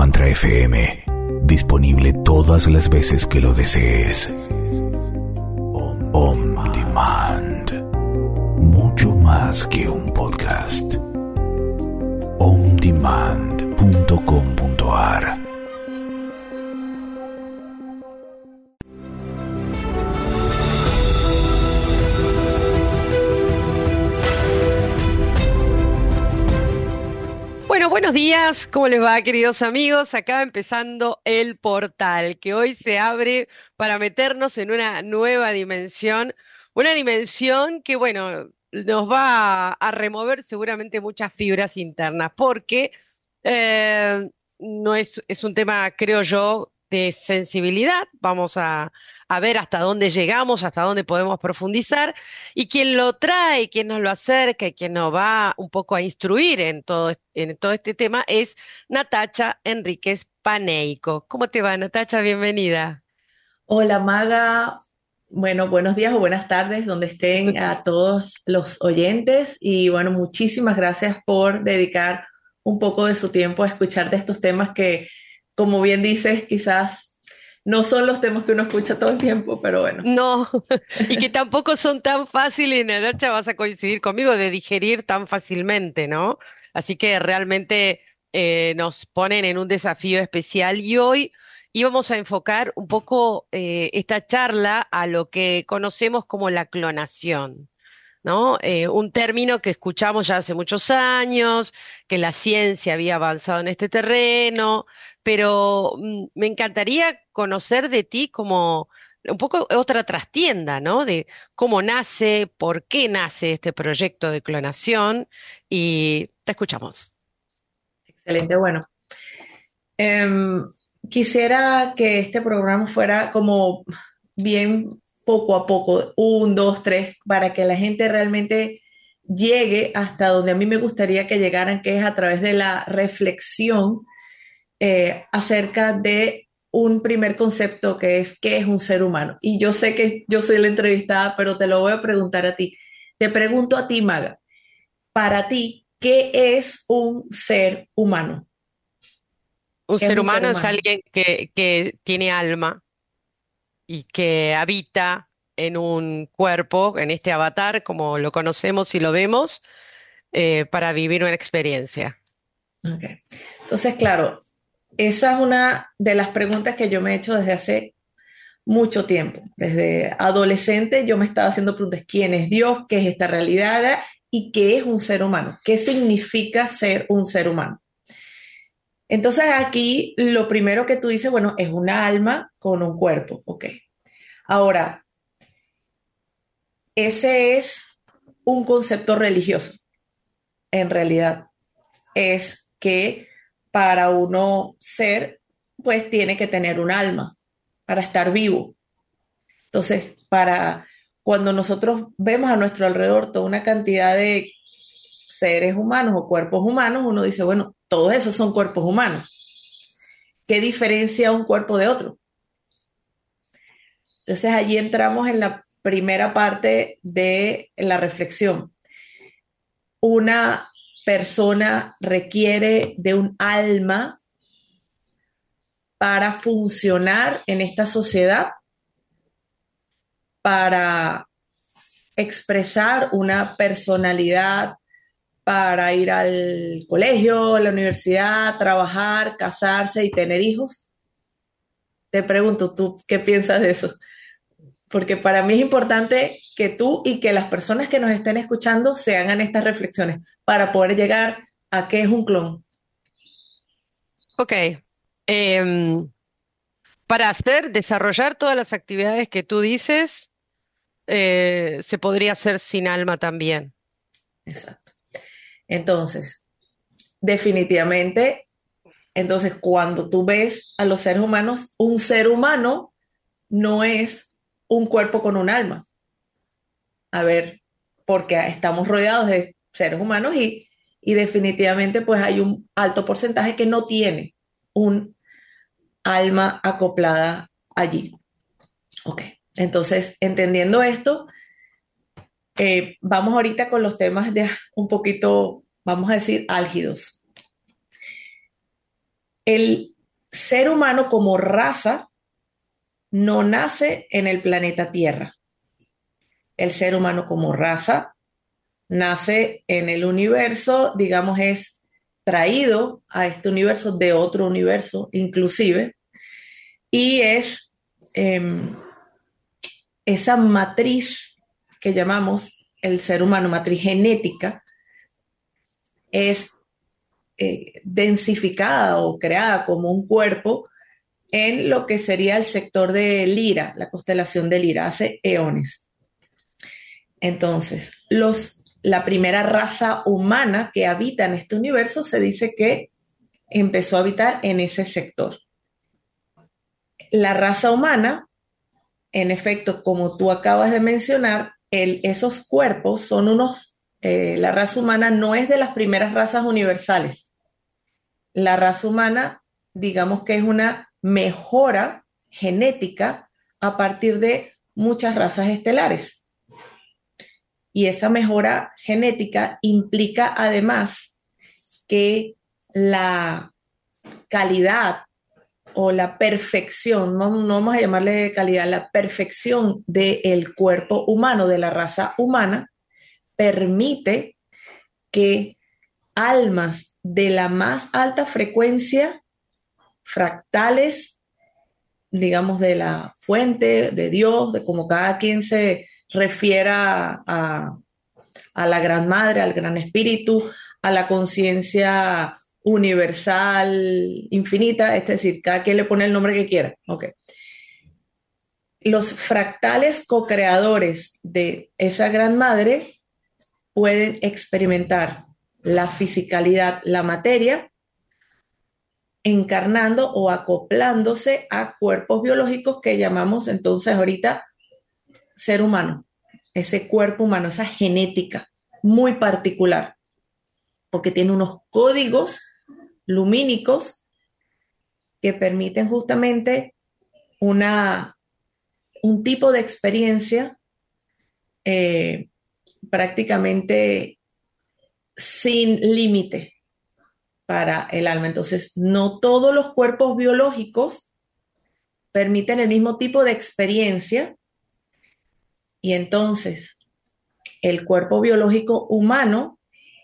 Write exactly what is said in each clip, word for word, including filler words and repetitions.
Mantra F M. Disponible todas las veces que lo desees. On Demand. Mucho más que un podcast. on demand punto com punto a r. Bueno, buenos días, ¿cómo les va, queridos amigos? Acá empezando el portal que hoy se abre para meternos en una nueva dimensión, una dimensión que, bueno, nos va a, a remover seguramente muchas fibras internas, porque eh, no es, es un tema, creo yo, de sensibilidad. Vamos a, a ver hasta dónde llegamos, hasta dónde podemos profundizar. Y quien lo trae, quien nos lo acerca y quien nos va un poco a instruir en todo, est- en todo este tema es Natacha Enríquez Paneico. ¿Cómo te va, Natacha? Bienvenida. Hola Maga, bueno, buenos días o buenas tardes, donde estén a todos los oyentes y bueno, muchísimas gracias por dedicar un poco de su tiempo a escuchar de estos temas que, como bien dices, quizás no son los temas que uno escucha todo el tiempo, pero bueno. No, y que tampoco son tan fáciles, Natacha, vas a coincidir conmigo, de digerir tan fácilmente, ¿no? Así que realmente eh, nos ponen en un desafío especial y hoy íbamos a enfocar un poco eh, esta charla a lo que conocemos como la clonación. ¿No? Eh, un término que escuchamos ya hace muchos años, que la ciencia había avanzado en este terreno, pero mm, me encantaría conocer de ti como un poco otra trastienda, ¿no? De cómo nace, por qué nace este proyecto de clonación y te escuchamos. Excelente, bueno. Em, Quisiera que este programa fuera como bien poco a poco, un, dos, tres, para que la gente realmente llegue hasta donde a mí me gustaría que llegaran, que es a través de la reflexión eh, acerca de un primer concepto que es ¿qué es un ser humano? Y yo sé que yo soy la entrevistada, pero te lo voy a preguntar a ti. Te pregunto a ti, Maga, para ti, ¿qué es un ser humano? Un ¿Qué es ser un ser humano es humano? alguien que, que tiene alma y que habita en un cuerpo, en este avatar, como lo conocemos y lo vemos eh, para vivir una experiencia. Ok. Entonces, claro, esa es una de las preguntas que yo me he hecho desde hace mucho tiempo. Desde adolescente yo me estaba haciendo preguntas, ¿quién es Dios? ¿Qué es esta realidad? ¿Y qué es un ser humano? ¿Qué significa ser un ser humano? Entonces aquí lo primero que tú dices, bueno, es una alma con un cuerpo, ok. Ahora, ese es un concepto religioso, en realidad. Es que para uno ser, pues tiene que tener un alma para estar vivo. Entonces, para cuando nosotros vemos a nuestro alrededor toda una cantidad de seres humanos o cuerpos humanos, uno dice, bueno, todos esos son cuerpos humanos. ¿Qué diferencia un cuerpo de otro? Entonces, allí entramos en la primera parte de la reflexión. Una persona requiere de un alma para funcionar en esta sociedad, para expresar una personalidad, para ir al colegio, a la universidad, trabajar, casarse y tener hijos. Te pregunto, ¿tú qué piensas de eso? Porque para mí es importante que tú y que las personas que nos estén escuchando se hagan estas reflexiones para poder llegar a qué es un clon. Ok. Em, para hacer, desarrollar todas las actividades que tú dices, eh, se podría hacer sin alma también. Exacto. Entonces, definitivamente, entonces cuando tú ves a los seres humanos, un ser humano no es un cuerpo con un alma. A ver, porque estamos rodeados de seres humanos y, y definitivamente pues hay un alto porcentaje que no tiene un alma acoplada allí. Ok, entonces entendiendo esto, eh, vamos ahorita con los temas de un poquito, vamos a decir, álgidos. El ser humano como raza no nace en el planeta Tierra. El ser humano como raza nace en el universo, digamos, es traído a este universo de otro universo, inclusive, y es eh, esa matriz que llamamos el ser humano, matriz genética, es eh, densificada o creada como un cuerpo en lo que sería el sector de Lira, la constelación de Lira, hace eones. Entonces, los, la primera raza humana que habita en este universo se dice que empezó a habitar en ese sector. La raza humana, en efecto, como tú acabas de mencionar, el, esos cuerpos son unos, eh, la raza humana no es de las primeras razas universales. La raza humana, digamos que es una mejora genética a partir de muchas razas estelares. Y esa mejora genética implica además que la calidad o la perfección, no, no vamos a llamarle calidad, la perfección del cuerpo humano, de la raza humana, permite que almas de la más alta frecuencia, fractales, digamos, de la fuente, de Dios, de como cada quien se refiera a, a la Gran Madre, al Gran Espíritu, a la conciencia universal, infinita, es decir, cada quien le pone el nombre que quiera. Okay. Los fractales co-creadores de esa Gran Madre pueden experimentar la fisicalidad, la materia, encarnando o acoplándose a cuerpos biológicos que llamamos entonces ahorita ser humano, ese cuerpo humano, esa genética muy particular, porque tiene unos códigos lumínicos que permiten justamente una, un tipo de experiencia eh, prácticamente sin límite para el alma. Entonces, no todos los cuerpos biológicos permiten el mismo tipo de experiencia y entonces el cuerpo biológico humano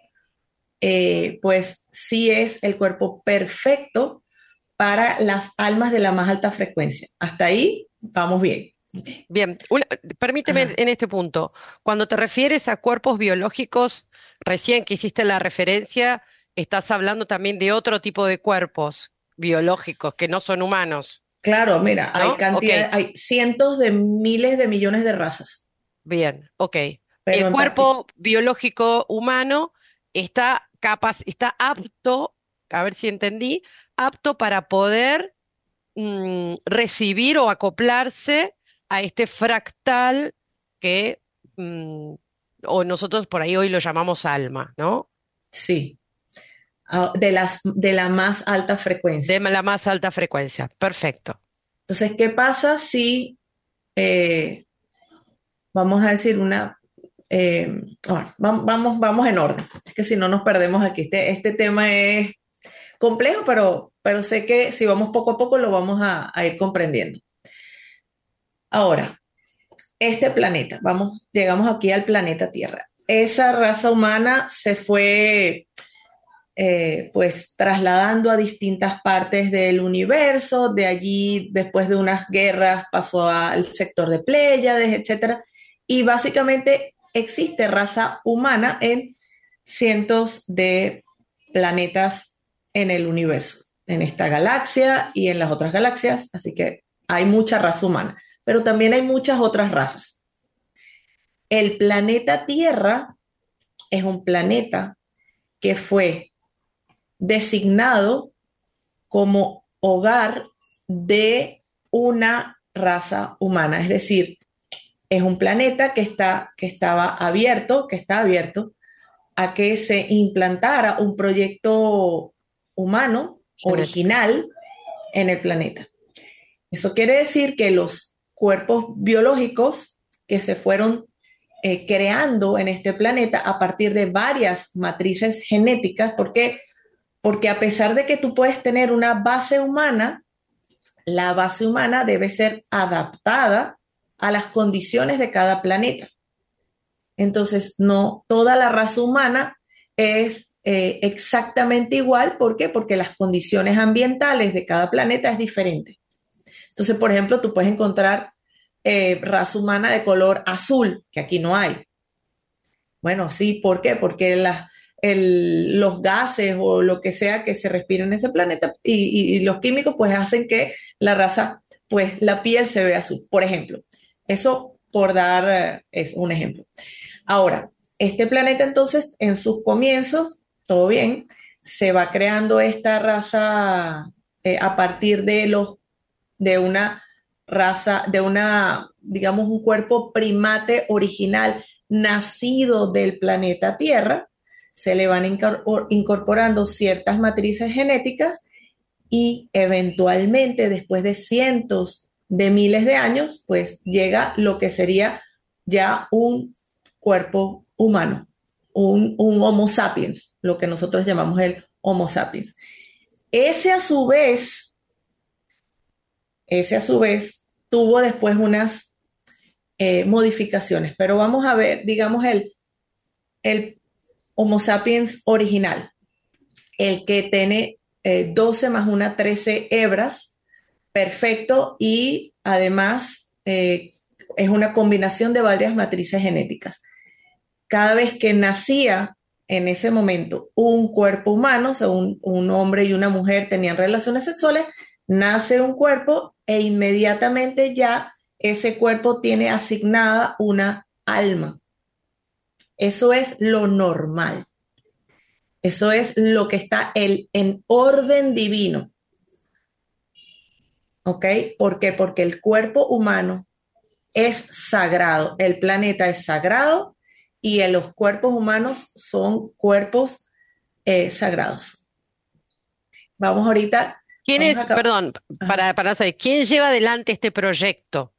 eh, pues sí es el cuerpo perfecto para las almas de la más alta frecuencia. Hasta ahí vamos bien. Bien, una- permíteme Ajá. en este punto, cuando te refieres a cuerpos biológicos, recién que hiciste la referencia, estás hablando también de otro tipo de cuerpos biológicos que no son humanos, Claro, mira, hay ¿no? Ok, cantidad, hay cientos de miles de millones de razas, bien, ok. pero El en particular, cuerpo biológico humano está capaz, está apto, a ver si entendí, apto para poder mm, recibir o acoplarse a este fractal que, mm, o nosotros por ahí hoy lo llamamos alma, ¿no? sí, ah, de las, de la más alta De frecuencia. la más alta frecuencia. Perfecto. Entonces, ¿qué pasa si, eh, vamos a decir, una, eh, bueno, vam- vamos, vamos en orden? Es que si no nos perdemos aquí. Este, este tema es complejo, pero, pero sé que si vamos poco a poco lo vamos a, a ir comprendiendo. Ahora, este planeta, vamos, llegamos aquí al planeta Tierra. Esa raza humana se fue eh, pues trasladando a distintas partes del universo, de allí después de unas guerras pasó al sector de Pléyades, etcétera, y básicamente existe raza humana en cientos de planetas en el universo, en esta galaxia y en las otras galaxias, así que hay mucha raza humana, pero también hay muchas otras razas. El planeta Tierra es un planeta que fue designado como hogar de una raza humana, es decir, es un planeta que, está, que estaba abierto, que está abierto a que se implantara un proyecto humano Genético. original en el planeta. Eso quiere decir que los cuerpos biológicos que se fueron eh, creando en este planeta a partir de varias matrices genéticas, porque porque a pesar de que tú puedes tener una base humana, la base humana debe ser adaptada a las condiciones de cada planeta. Entonces, no toda la raza humana es eh, exactamente igual. ¿Por qué? Porque las condiciones ambientales de cada planeta es diferente. Entonces, por ejemplo, tú puedes encontrar eh, raza humana de color azul, que aquí no hay. Bueno, sí, ¿por qué? Porque las, el, los gases o lo que sea que se respira en ese planeta y, y, y los químicos pues hacen que la raza, pues la piel se vea azul, por ejemplo. Eso por dar eh, es un ejemplo. Ahora, este planeta entonces en sus comienzos, todo bien, se va creando esta raza eh, a partir de los de una raza, de una, digamos, un cuerpo primate original nacido del planeta Tierra. Se le van incorporando ciertas matrices genéticas y eventualmente, después de cientos de miles de años, pues llega lo que sería ya un cuerpo humano, un, un Homo sapiens, lo que nosotros llamamos el Homo sapiens. Ese a su vez, ese a su vez tuvo después unas eh, modificaciones, pero vamos a ver, digamos, el, el Homo sapiens original, el que tiene eh, doce más una, trece hebras, perfecto, y además eh, es una combinación de varias matrices genéticas. Cada vez que nacía en ese momento un cuerpo humano, o sea, un, un hombre y una mujer tenían relaciones sexuales, nace un cuerpo e inmediatamente ya ese cuerpo tiene asignada una alma. Eso es lo normal. Eso es lo que está el, en orden divino. ¿Ok? ¿Por qué? Porque el cuerpo humano es sagrado. El planeta es sagrado y en los cuerpos humanos son cuerpos eh, sagrados. Vamos ahorita. ¿Quién vamos es, acá. perdón, para, para saber, quién lleva adelante este proyecto?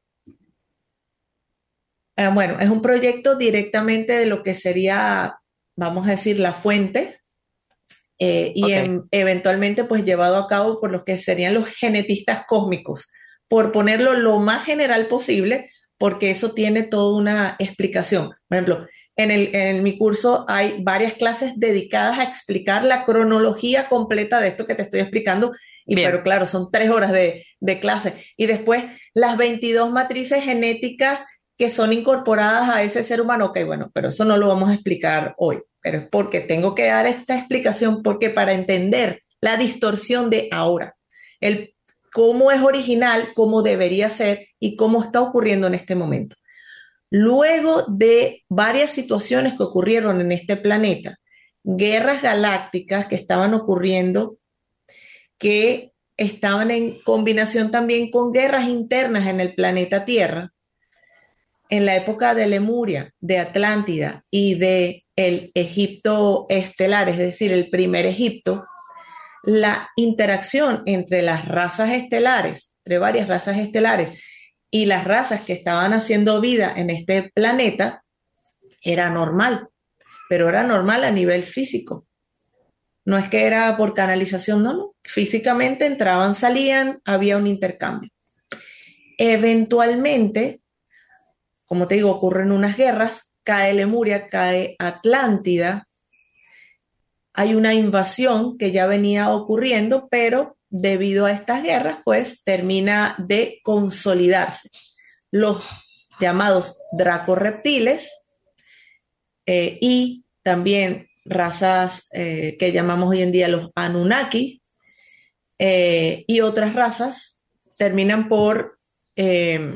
Eh, bueno, es un proyecto directamente de lo que sería, vamos a decir, la fuente, eh, y Ok. en, eventualmente pues llevado a cabo por los que serían los genetistas cósmicos, por ponerlo lo más general posible, porque eso tiene toda una explicación. Por ejemplo, en, el, en mi curso hay varias clases dedicadas a explicar la cronología completa de esto que te estoy explicando, y Bien. pero claro, son tres horas de, de clase. Y después las veintidós matrices genéticas que son incorporadas a ese ser humano. Ok, bueno, pero eso no lo vamos a explicar hoy, pero es porque tengo que dar esta explicación, porque para entender la distorsión de ahora, el cómo es original, cómo debería ser y cómo está ocurriendo en este momento. Luego de varias situaciones que ocurrieron en este planeta, guerras galácticas que estaban ocurriendo, que estaban en combinación también con guerras internas en el planeta Tierra, en la época de Lemuria, de Atlántida y de el Egipto estelar, es decir, el primer Egipto, la interacción entre las razas estelares, entre varias razas estelares y las razas que estaban haciendo vida en este planeta, era normal, pero era normal a nivel físico. No es que era por canalización, no, no. Físicamente entraban, salían, había un intercambio. Eventualmente, como te digo, ocurren unas guerras, cae Lemuria, cae Atlántida, hay una invasión que ya venía ocurriendo, pero debido a estas guerras, pues termina de consolidarse. Los llamados dracorreptiles eh, y también razas eh, que llamamos hoy en día los Anunnaki eh, y otras razas terminan por eh,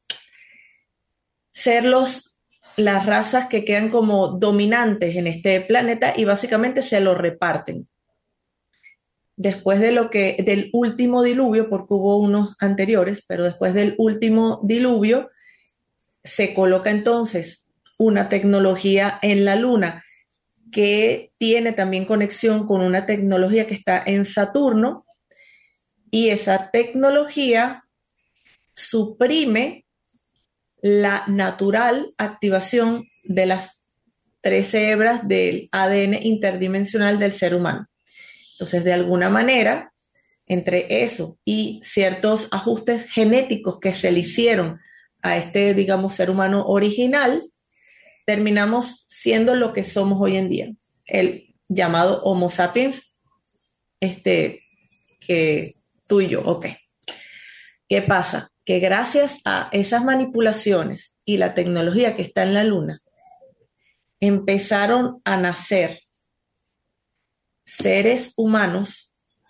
ser los las razas que quedan como dominantes en este planeta y básicamente se lo reparten. Después de lo que, del último diluvio, porque hubo unos anteriores, pero después del último diluvio, se coloca entonces una tecnología en la Luna que tiene también conexión con una tecnología que está en Saturno, y esa tecnología suprime la natural activación de las trece hebras del A D N interdimensional del ser humano. Entonces, de alguna manera, entre eso y ciertos ajustes genéticos que se le hicieron a este, digamos, ser humano original, terminamos siendo lo que somos hoy en día, el llamado Homo sapiens, este, que tú y yo, ok. ¿Qué pasa? Que gracias a esas manipulaciones y la tecnología que está en la luna, empezaron a nacer seres humanos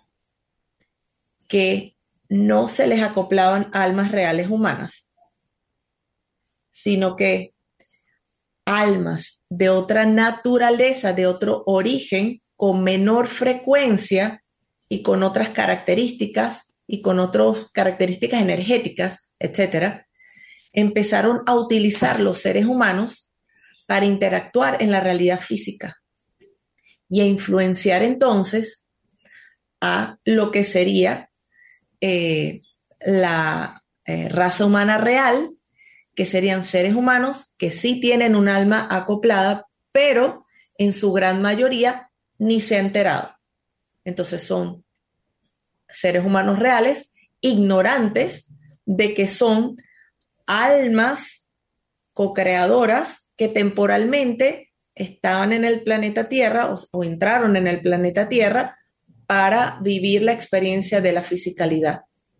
que no se les acoplaban almas reales humanas, sino que almas de otra naturaleza, de otro origen, con menor frecuencia y con otras características y con otras características energéticas, etcétera, empezaron a utilizar los seres humanos para interactuar en la realidad física y a influenciar entonces a lo que sería eh, la eh, raza humana real, que serían seres humanos que sí tienen un alma acoplada, pero en su gran mayoría ni se ha enterado. Entonces son seres humanos reales, ignorantes de que son almas co-creadoras que temporalmente estaban en el planeta Tierra o, o entraron en el planeta Tierra para vivir la experiencia de la fisicalidad.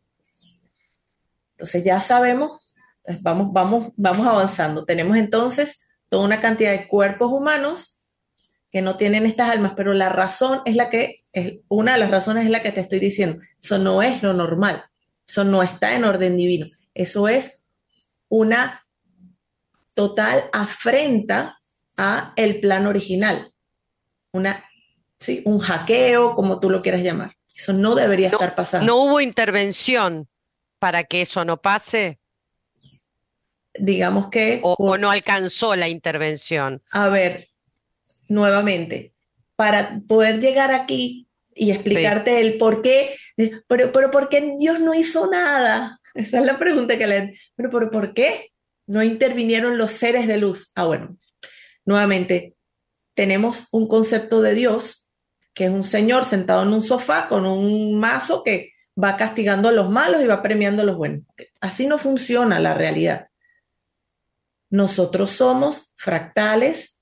Entonces ya sabemos, vamos, vamos, vamos avanzando. Tenemos entonces toda una cantidad de cuerpos humanos que no tienen estas almas, pero la razón es la que, es, una de las razones es la que te estoy diciendo. Eso no es lo normal, eso no está en orden divino, eso es una total afrenta a el plan original, una, ¿sí? Un hackeo, como tú lo quieras llamar. Eso no debería No, estar pasando. no hubo intervención para que eso no pase, Digamos que, o, o por, no alcanzó la intervención. a ver, nuevamente, para poder llegar aquí y Sí. explicarte el por qué, pero, pero ¿por qué Dios no hizo nada? Esa es la pregunta que le... Pero, pero ¿por qué no intervinieron los seres de luz? Ah, bueno, nuevamente, tenemos un concepto de Dios, que es un señor sentado en un sofá con un mazo que va castigando a los malos y va premiando a los buenos. Así no funciona la realidad. Nosotros somos fractales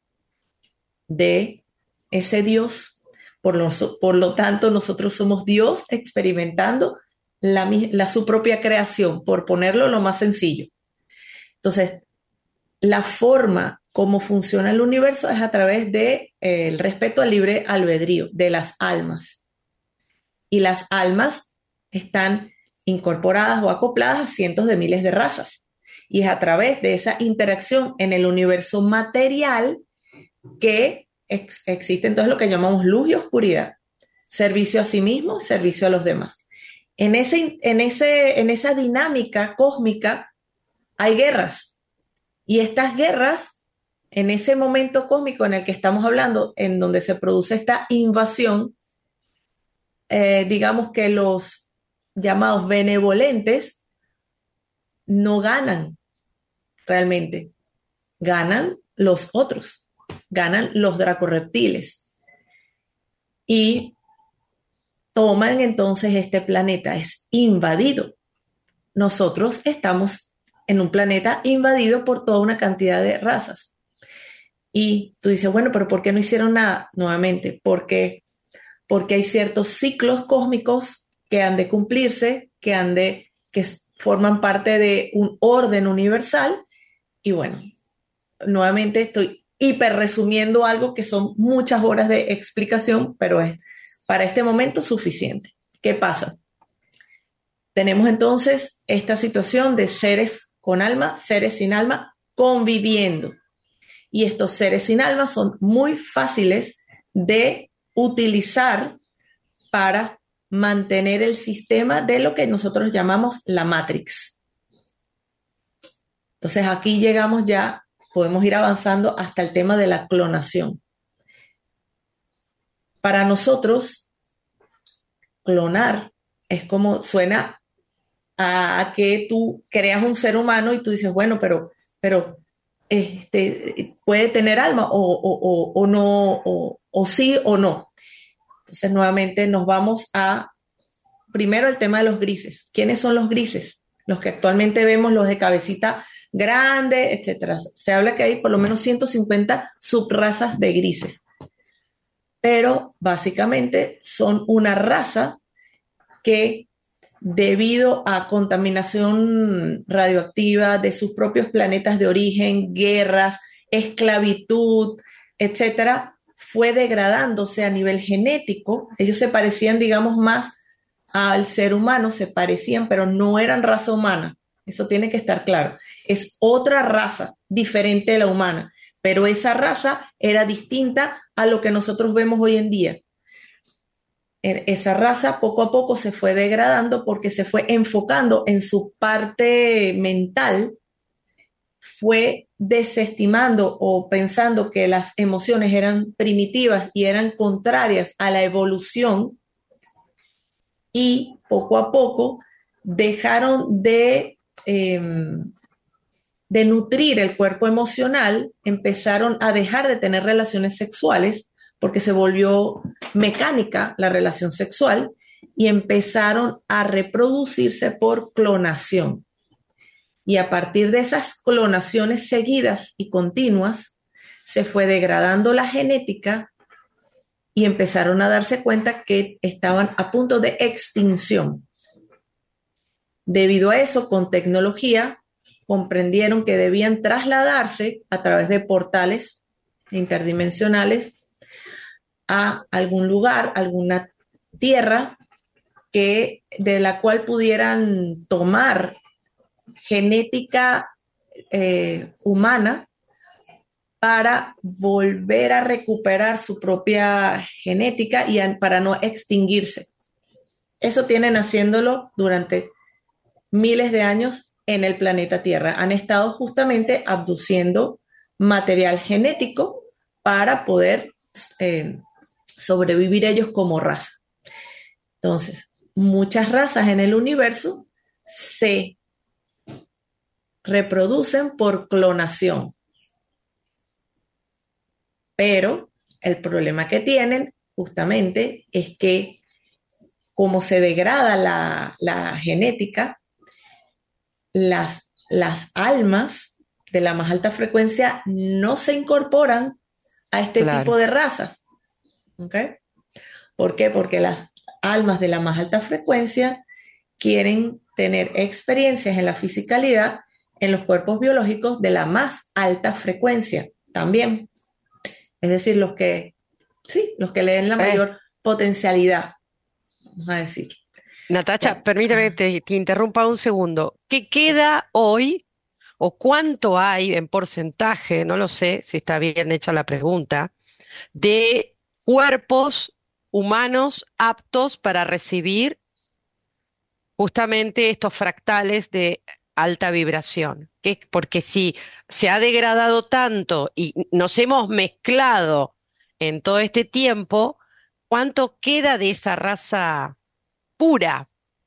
de ese Dios, por lo, por lo tanto nosotros somos Dios experimentando la, la, su propia creación, por ponerlo lo más sencillo. Entonces, la forma como funciona el universo es a través del de, eh, respeto al libre albedrío de las almas. Y las almas están incorporadas o acopladas a cientos de miles de razas. Y es a través de esa interacción en el universo material que ex existe entonces lo que llamamos luz y oscuridad. Servicio a sí mismo, servicio a los demás. En, ese, en, ese, en esa dinámica cósmica hay guerras. Y estas guerras, en ese momento cósmico en el que estamos hablando, en donde se produce esta invasión, eh, digamos que los llamados benevolentes no ganan realmente, ganan los otros, ganan los dracorreptiles y toman entonces este planeta, es invadido. Nosotros estamos en un planeta invadido por toda una cantidad de razas. Y tú dices, bueno, pero ¿por qué no hicieron nada? Nuevamente, porque, porque hay ciertos ciclos cósmicos que han de cumplirse, que han de, que forman parte de un orden universal. Y bueno, nuevamente estoy hiper resumiendo algo que son muchas horas de explicación, pero es para este momento suficiente. ¿Qué pasa? Tenemos entonces esta situación de seres con alma, seres sin alma, conviviendo. Y estos seres sin alma son muy fáciles de utilizar para mantener el sistema de lo que nosotros llamamos la Matrix. Entonces aquí llegamos ya, podemos ir avanzando hasta el tema de la clonación. Para nosotros, clonar es como suena a que tú creas un ser humano y tú dices, bueno, pero, pero este, puede tener alma o, o, o, o no, o, o sí o no. Entonces nuevamente nos vamos a primero el tema de los grises. ¿Quiénes son los grises? Los que actualmente vemos, los de cabecita grande, etcétera. Se habla que hay por lo menos ciento cincuenta subrazas de grises, pero básicamente son una raza que, debido a contaminación radioactiva de sus propios planetas de origen, guerras, esclavitud, etcétera, fue degradándose a nivel genético. Ellos se parecían, digamos, más al ser humano, se parecían, pero no eran raza humana. Eso tiene que estar claro. Es otra raza diferente de la humana, pero esa raza era distinta a lo que nosotros vemos hoy en día. Esa raza poco a poco se fue degradando porque se fue enfocando en su parte mental, fue desestimando o pensando que las emociones eran primitivas y eran contrarias a la evolución, y poco a poco dejaron de, eh, de nutrir el cuerpo emocional, empezaron a dejar de tener relaciones sexuales porque se volvió mecánica la relación sexual y empezaron a reproducirse por clonación. Y a partir de esas clonaciones seguidas y continuas, se fue degradando la genética y empezaron a darse cuenta que estaban a punto de extinción. Debido a eso, con tecnología, comprendieron que debían trasladarse a través de portales interdimensionales a algún lugar, alguna tierra que, de la cual pudieran tomar genética eh, humana para volver a recuperar su propia genética y a, para no extinguirse. Eso tienen haciéndolo durante miles de años en el planeta Tierra. Han estado justamente abduciendo material genético para poder eh, sobrevivir ellos como raza. Entonces, muchas razas en el universo se reproducen por clonación, pero el problema que tienen justamente es que, como se degrada la, la genética, las, las almas de la más alta frecuencia no se incorporan a este Claro. tipo de razas. ¿Okay? ¿Por qué? Porque las almas de la más alta frecuencia quieren tener experiencias en la fisicalidad en los cuerpos biológicos de la más alta frecuencia también. Es decir, los que, sí, los que le den la mayor eh. potencialidad, vamos a decir. Natacha, bueno, permítame que te, te interrumpa un segundo. ¿Qué queda hoy o cuánto hay en porcentaje, no lo sé si está bien hecha la pregunta, de cuerpos humanos aptos para recibir justamente estos fractales de alta vibración? ¿Qué? Porque si se ha degradado tanto y nos hemos mezclado en todo este tiempo, ¿cuánto queda de esa raza pura?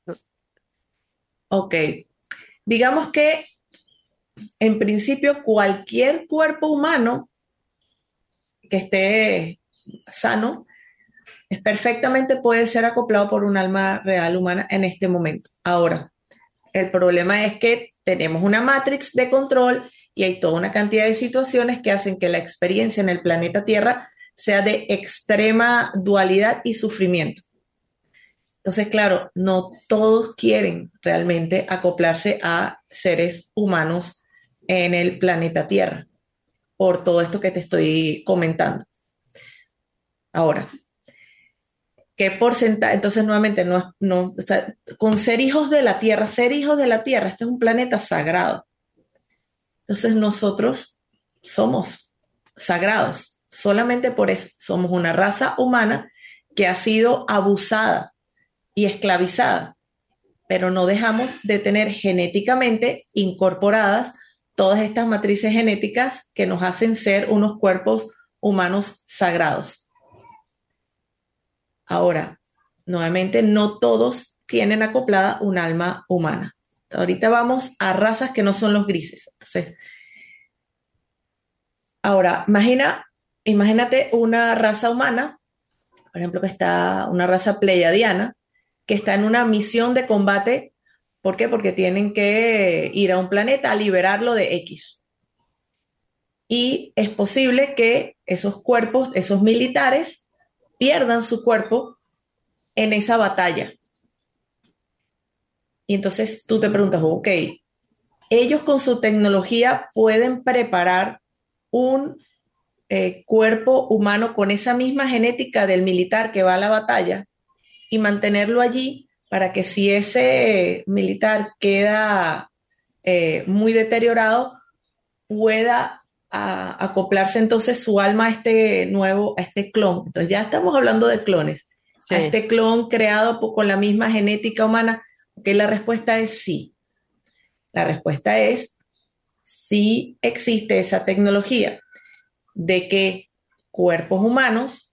Ok, digamos que en principio cualquier cuerpo humano que esté sano es perfectamente puede ser acoplado por un alma real humana en este momento. Ahora, el problema es que tenemos una matrix de control y hay toda una cantidad de situaciones que hacen que la experiencia en el planeta Tierra sea de extrema dualidad y sufrimiento. Entonces, claro, no todos quieren realmente acoplarse a seres humanos en el planeta Tierra por todo esto que te estoy comentando. Ahora, ¿qué porcentaje? Entonces, nuevamente, no, no, o sea, con ser hijos de la Tierra, ser hijos de la Tierra, este es un planeta sagrado. Entonces, nosotros somos sagrados. Solamente por eso somos una raza humana que ha sido abusada y esclavizada, pero no dejamos de tener genéticamente incorporadas todas estas matrices genéticas que nos hacen ser unos cuerpos humanos sagrados. Ahora, nuevamente, no todos tienen acoplada un alma humana. Ahorita vamos a razas que no son los grises. Entonces, ahora, imagina, imagínate una raza humana, por ejemplo, que está una raza pleiadiana, que está en una misión de combate. ¿Por qué? Porque tienen que ir a un planeta a liberarlo de X. Y es posible que esos cuerpos, esos militares, pierdan su cuerpo en esa batalla. Y entonces tú te preguntas, ok, ellos con su tecnología pueden preparar un eh, cuerpo humano con esa misma genética del militar que va a la batalla y mantenerlo allí para que si ese militar queda eh, muy deteriorado, pueda a, acoplarse entonces su alma a este nuevo, a este clon. Entonces ya estamos hablando de clones. Sí. A este clon creado por, con la misma genética humana. Ok, la respuesta es sí. La respuesta es sí existe esa tecnología de que cuerpos humanos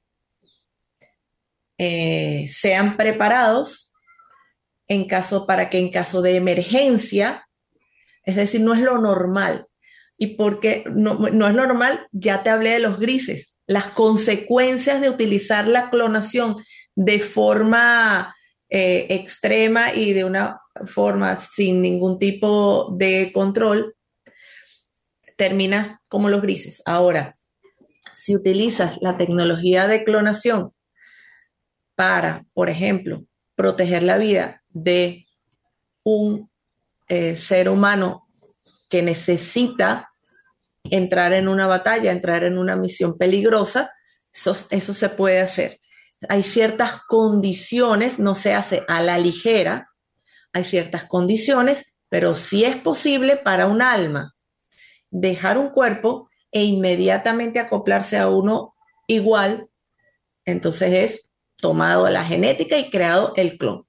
eh, sean preparados en caso, para que en caso de emergencia, es decir, no es lo normal. Y porque no, no es lo normal, ya te hablé de los grises, las consecuencias de utilizar la clonación de forma eh, extrema y de una forma sin ningún tipo de control, terminas como los grises. Ahora, si utilizas la tecnología de clonación para, por ejemplo, proteger la vida de un eh, ser humano que necesita entrar en una batalla, entrar en una misión peligrosa, eso, eso se puede hacer. Hay ciertas condiciones, no se hace a la ligera, hay ciertas condiciones, pero sí es posible para un alma dejar un cuerpo e inmediatamente acoplarse a uno igual. Entonces es tomado la genética y creado el clon.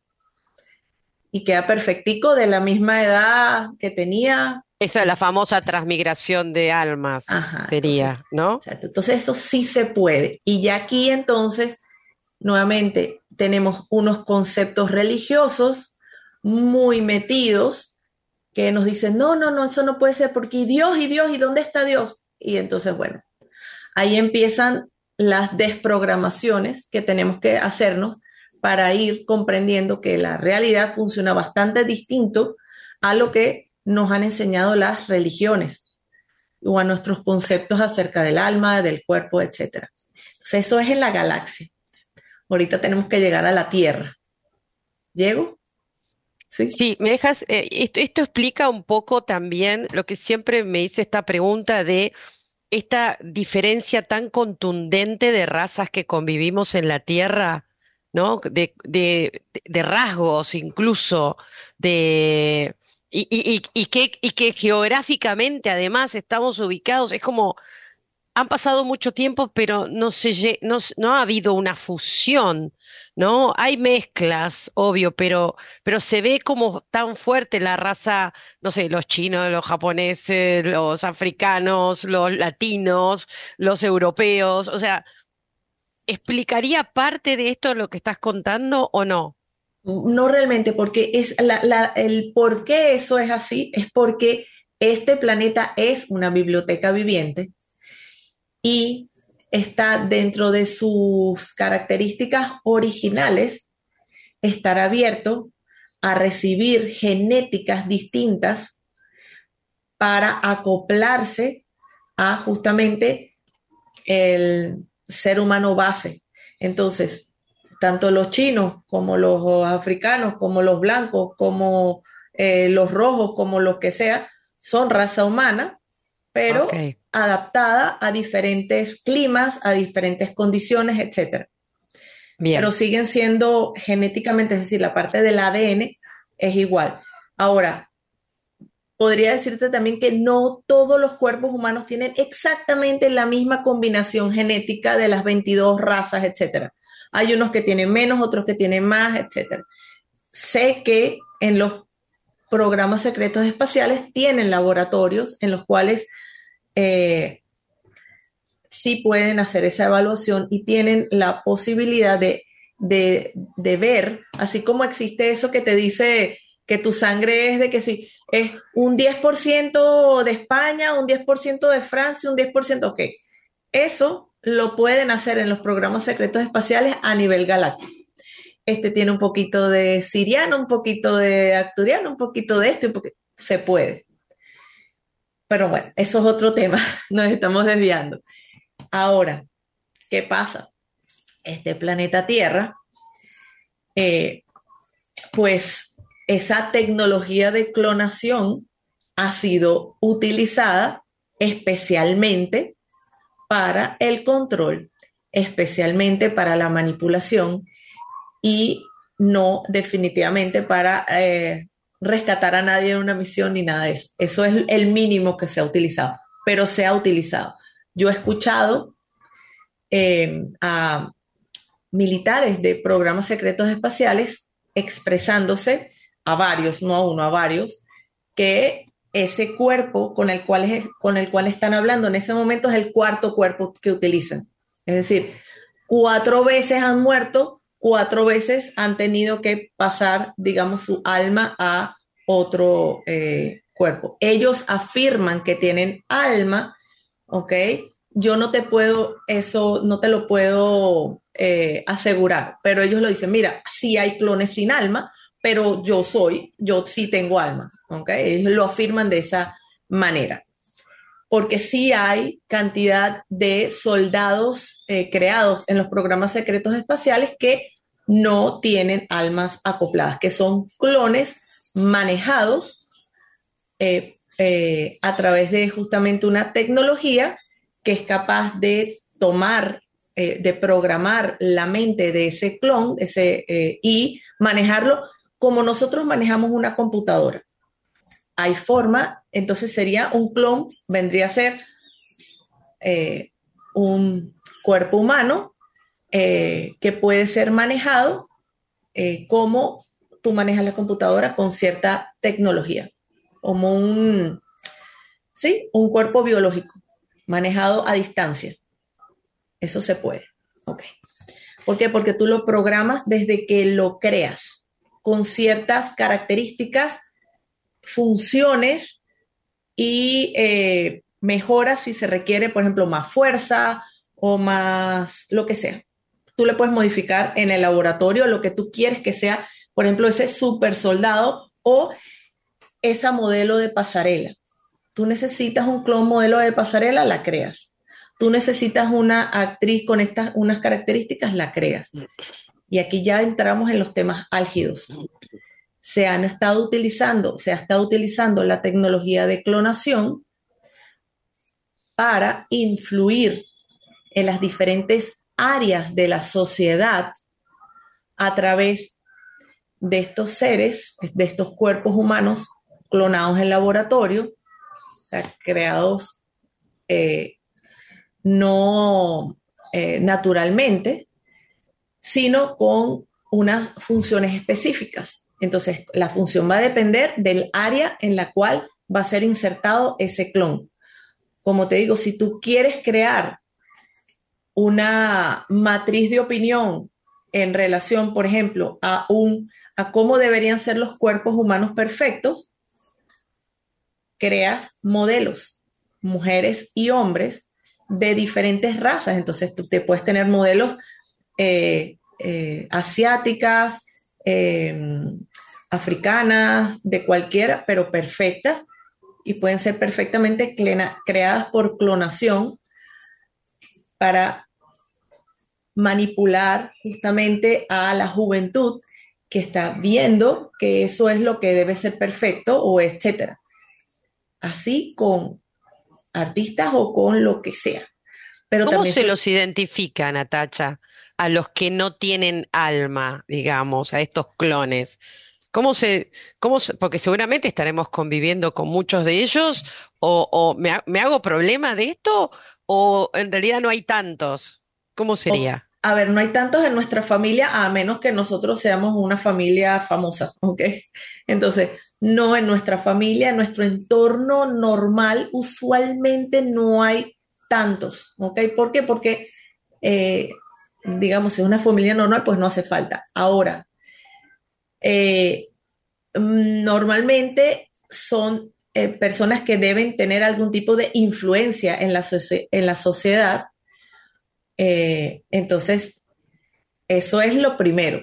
Y queda perfectico, de la misma edad que tenía. Esa es la famosa transmigración de almas. Ajá, sería, entonces, ¿no? Exacto. Entonces eso sí se puede. Y ya aquí entonces, nuevamente, tenemos unos conceptos religiosos muy metidos que nos dicen, no, no, no, eso no puede ser porque Dios y Dios, ¿y dónde está Dios? Y entonces, bueno, ahí empiezan las desprogramaciones que tenemos que hacernos para ir comprendiendo que la realidad funciona bastante distinto a lo que nos han enseñado las religiones o a nuestros conceptos acerca del alma, del cuerpo, etcétera. Entonces, eso es en la galaxia. Ahorita tenemos que llegar a la Tierra. ¿Llego? Sí, sí, me dejas, eh, esto, esto explica un poco también lo que siempre me hice esta pregunta de esta diferencia tan contundente de razas que convivimos en la Tierra, ¿no? De, de, de rasgos incluso, de, y, y, y, y, que, y que geográficamente además estamos ubicados, es como, han pasado mucho tiempo, pero no, se, no, no ha habido una fusión, ¿no? Hay mezclas, obvio, pero, pero se ve como tan fuerte la raza, no sé, los chinos, los japoneses, los africanos, los latinos, los europeos, o sea, ¿explicaría parte de esto lo que estás contando o no? No realmente, porque es la, la, el por qué eso es así es porque este planeta es una biblioteca viviente y está dentro de sus características originales estar abierto a recibir genéticas distintas para acoplarse a justamente el ser humano base. Entonces, tanto los chinos como los africanos, como los blancos, como eh, los rojos, como los que sea, son raza humana, pero okay, adaptada a diferentes climas, a diferentes condiciones, etcétera. Bien. Pero siguen siendo genéticamente, es decir, la parte del A D N es igual. Ahora, podría decirte también que no todos los cuerpos humanos tienen exactamente la misma combinación genética de las veintidós razas, etcétera. Hay unos que tienen menos, otros que tienen más, etcétera. Sé que en los programas secretos espaciales tienen laboratorios en los cuales eh, sí pueden hacer esa evaluación y tienen la posibilidad de, de, de ver, así como existe eso que te dice que tu sangre es de que si es un diez por ciento de España, un diez por ciento de Francia, un diez por ciento, ok. Eso lo pueden hacer en los programas secretos espaciales a nivel galáctico. este tiene un poquito de siriano, un poquito de arturiano, un poquito de esto, un poquito, se puede. Pero bueno, eso es otro tema, nos estamos desviando. Ahora, ¿qué pasa? Este planeta Tierra, eh, pues esa tecnología de clonación ha sido utilizada especialmente para el control, especialmente para la manipulación y no definitivamente para eh, rescatar a nadie en una misión ni nada de eso. Eso es el mínimo que se ha utilizado, pero se ha utilizado. Yo he escuchado eh, a militares de programas secretos espaciales expresándose a varios, no a uno, a varios, que ese cuerpo con el cual, es, con el cual están hablando en ese momento es el cuarto cuerpo que utilizan. Es decir, cuatro veces han muerto, cuatro veces han tenido que pasar, digamos, su alma a otro eh, cuerpo. Ellos afirman que tienen alma, ¿ok? Yo no te puedo, eso no te lo puedo eh, asegurar, pero ellos lo dicen, mira, sí hay clones sin alma, pero yo soy, yo sí tengo alma, ¿ok? Ellos lo afirman de esa manera. Porque sí hay cantidad de soldados eh, creados en los programas secretos espaciales que no tienen almas acopladas, que son clones manejados eh, eh, a través de justamente una tecnología que es capaz de tomar, eh, de programar la mente de ese clon ese, eh, y manejarlo como nosotros manejamos una computadora. Hay forma, entonces sería un clon, vendría a ser eh, un cuerpo humano eh, que puede ser manejado eh, como tú manejas la computadora con cierta tecnología, como un, sí, un cuerpo biológico manejado a distancia. Eso se puede. Ok. ¿Por qué? Porque tú lo programas desde que lo creas, con ciertas características, funciones y eh, mejoras si se requiere, por ejemplo, más fuerza o más lo que sea. Tú le puedes modificar en el laboratorio lo que tú quieres que sea, por ejemplo, ese super soldado o esa modelo de pasarela. Tú necesitas un clon modelo de pasarela, la creas. Tú necesitas una actriz con estas unas características, la creas. Y aquí ya entramos en los temas álgidos. Se han estado utilizando, se ha estado utilizando la tecnología de clonación para influir en las diferentes áreas de la sociedad a través de estos seres, de estos cuerpos humanos clonados en laboratorio, o sea, creados eh, no eh, naturalmente, sino con unas funciones específicas. Entonces, la función va a depender del área en la cual va a ser insertado ese clon. Como te digo, si tú quieres crear una matriz de opinión en relación, por ejemplo, a, un, a cómo deberían ser los cuerpos humanos perfectos, creas modelos, mujeres y hombres de diferentes razas. Entonces, tú te puedes tener modelos eh, eh, asiáticas, eh, africanas, de cualquiera, pero perfectas, y pueden ser perfectamente clena, creadas por clonación para manipular justamente a la juventud que está viendo que eso es lo que debe ser perfecto o etcétera. Así con artistas o con lo que sea. Pero ¿Cómo también se se... los identifica, Natacha, a los que no tienen alma, digamos, a estos clones? ¿Cómo se, cómo se- porque seguramente estaremos conviviendo con muchos de ellos, o, o me, ha- me hago problema de esto, o en realidad no hay tantos? ¿Cómo O- sería? a ver, no hay tantos en nuestra familia a menos que nosotros seamos una familia famosa, ¿ok? Entonces, no en nuestra familia, en nuestro entorno normal, usualmente no hay tantos, ¿ok? ¿Por qué? Porque, eh, digamos, si es una familia normal, pues no hace falta. Ahora, eh, mm, normalmente son eh, personas que deben tener algún tipo de influencia en la, socie- en la sociedad. Eh, entonces, eso es lo primero.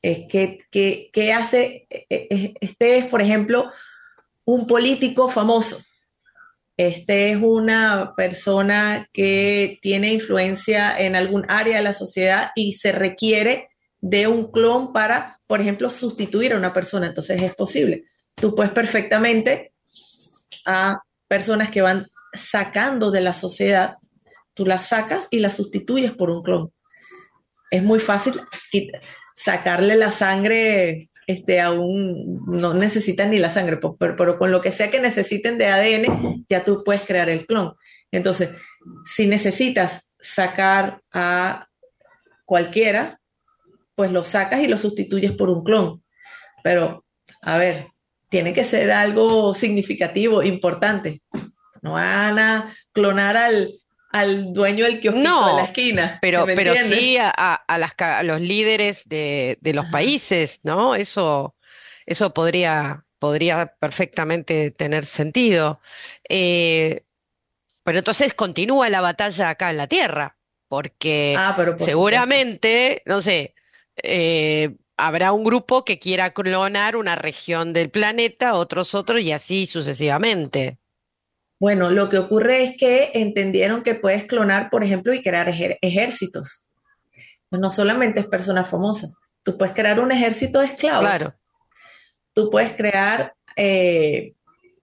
Es que, que, que hace, eh, eh, este es, por ejemplo, un político famoso. Este es una persona que tiene influencia en algún área de la sociedad y se requiere de un clon para, por ejemplo, sustituir a una persona. Entonces es posible. Tú puedes perfectamente a personas que van sacando de la sociedad, tú las sacas y las sustituyes por un clon. Es muy fácil sacarle la sangre este, a un, no necesitan ni la sangre, pero, pero, pero con lo que sea que necesiten de A D N, ya tú puedes crear el clon. Entonces, si necesitas sacar a cualquiera, pues lo sacas y lo sustituyes por un clon. Pero, a ver, tiene que ser algo significativo, importante. No van a clonar al, al dueño del kiosquito de la No, esquina, pero, ¿me pero entiendes? sí a, a- a las, ca- a los líderes de, de los Ajá. países, ¿no? Eso, eso podría, podría perfectamente tener sentido. Eh, pero entonces continúa la batalla acá en la Tierra, porque Ah, pero por supuesto. seguramente, no sé, eh, habrá un grupo que quiera clonar una región del planeta, otros otros, y así sucesivamente. Bueno, lo que ocurre es que entendieron que puedes clonar, por ejemplo, y crear ejer- ejércitos. Pues no solamente es personas famosas. Tú puedes crear un ejército de Claro. esclavos. Tú puedes crear eh,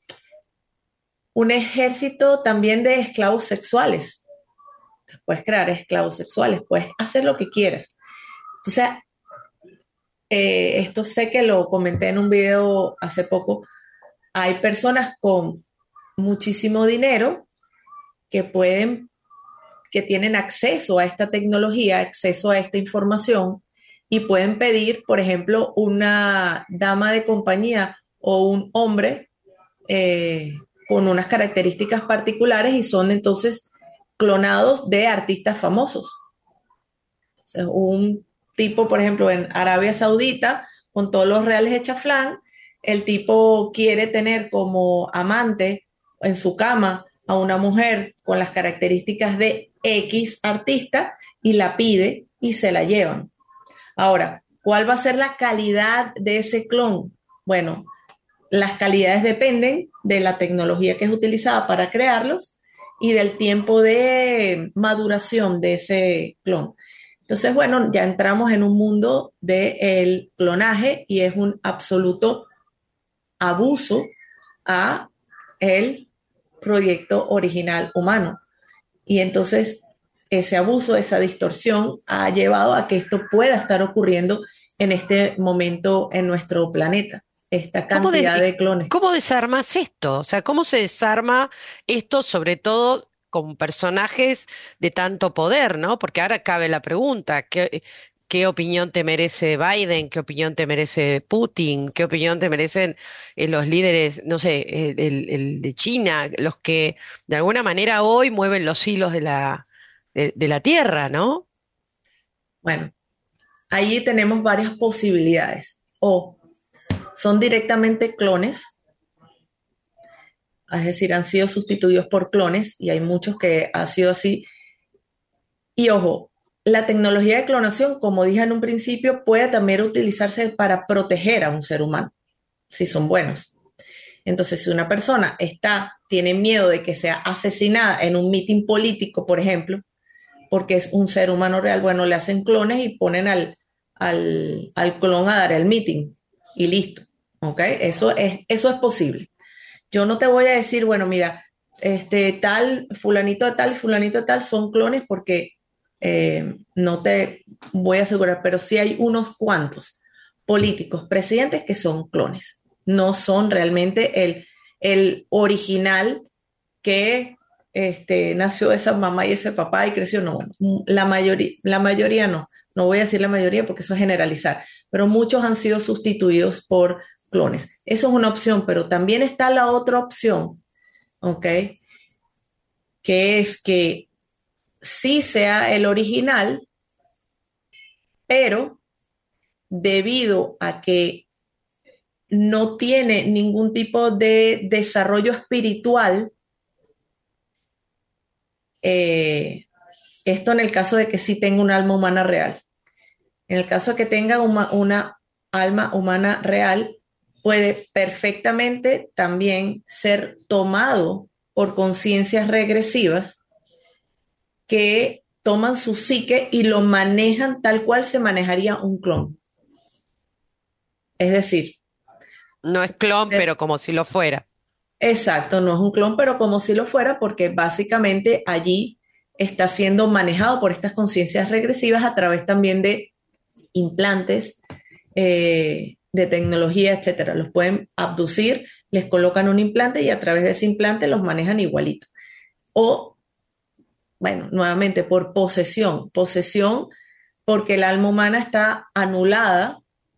un ejército también de esclavos sexuales. Puedes crear esclavos sexuales. Puedes hacer lo que quieras. O sea, eh, esto sé que lo comenté en un video hace poco. Hay personas con muchísimo dinero que pueden que tienen acceso a esta tecnología, acceso a esta información y pueden pedir, por ejemplo, una dama de compañía o un hombre eh, con unas características particulares y son entonces clonados de artistas famosos. O sea, un tipo, por ejemplo, en Arabia Saudita, con todos los reales de chaflán, el tipo quiere tener como amante en su cama a una mujer con las características de X artista y la pide y se la llevan. Ahora, ¿cuál va a ser la calidad de ese clon? Bueno, las calidades dependen de la tecnología que es utilizada para crearlos y del tiempo de maduración de ese clon. Entonces, bueno, ya entramos en un mundo del clonaje y es un absoluto abuso a el proyecto original humano. Y entonces ese abuso, esa distorsión ha llevado a que esto pueda estar ocurriendo en este momento en nuestro planeta, esta ¿Cómo, des- cantidad de clones. cómo desarmas esto? O sea, ¿cómo se desarma esto, sobre todo con personajes de tanto poder, ¿no? Porque ahora cabe la pregunta, ¿qué, qué opinión te merece Biden? ¿Qué opinión te merece Putin? ¿Qué opinión te merecen eh, los líderes, no sé, el, el- el de China, los que de alguna manera hoy mueven los hilos de la, de, de la Tierra, ¿no? Bueno, allí tenemos varias posibilidades. O son directamente clones, es decir, han sido sustituidos por clones y hay muchos que ha sido así. Y ojo, la tecnología de clonación, como dije en un principio, puede también utilizarse para proteger a un ser humano, si son buenos. Entonces, si una persona está, tiene miedo de que sea asesinada en un mitin político, por ejemplo, porque es un ser humano real, bueno, le hacen clones y ponen al, al, al clon a dar el mitin y listo. ¿Ok? Eso es, eso es posible. Yo no te voy a decir, bueno, mira, este tal, fulanito de tal, fulanito de tal son clones porque eh, no te voy a asegurar, pero sí hay unos cuantos políticos, presidentes que son clones. No son realmente el, el original que este, nació de esa mamá y ese papá y creció. No, bueno, la mayoría, la mayoría no. No voy a decir la mayoría porque eso es generalizar, pero muchos han sido sustituidos por clones. Eso es una opción, pero también está la otra opción, ¿ok? Que es que sí sea el original, pero debido a que no tiene ningún tipo de desarrollo espiritual, eh, esto en el caso de que sí tenga un alma humana real. En el caso de que tenga uma- una alma humana real, puede perfectamente también ser tomado por conciencias regresivas que toman su psique y lo manejan tal cual se manejaría un clon. Es decir, No es clon, se- pero como si lo fuera. exacto, no es un clon, pero como si lo fuera, porque básicamente allí está siendo manejado por estas conciencias regresivas a través también de implantes, eh, de tecnología, etcétera. Los pueden abducir, les colocan un implante y a través de ese implante los manejan igualito. O, bueno, nuevamente por posesión, posesión porque el alma humana está anulada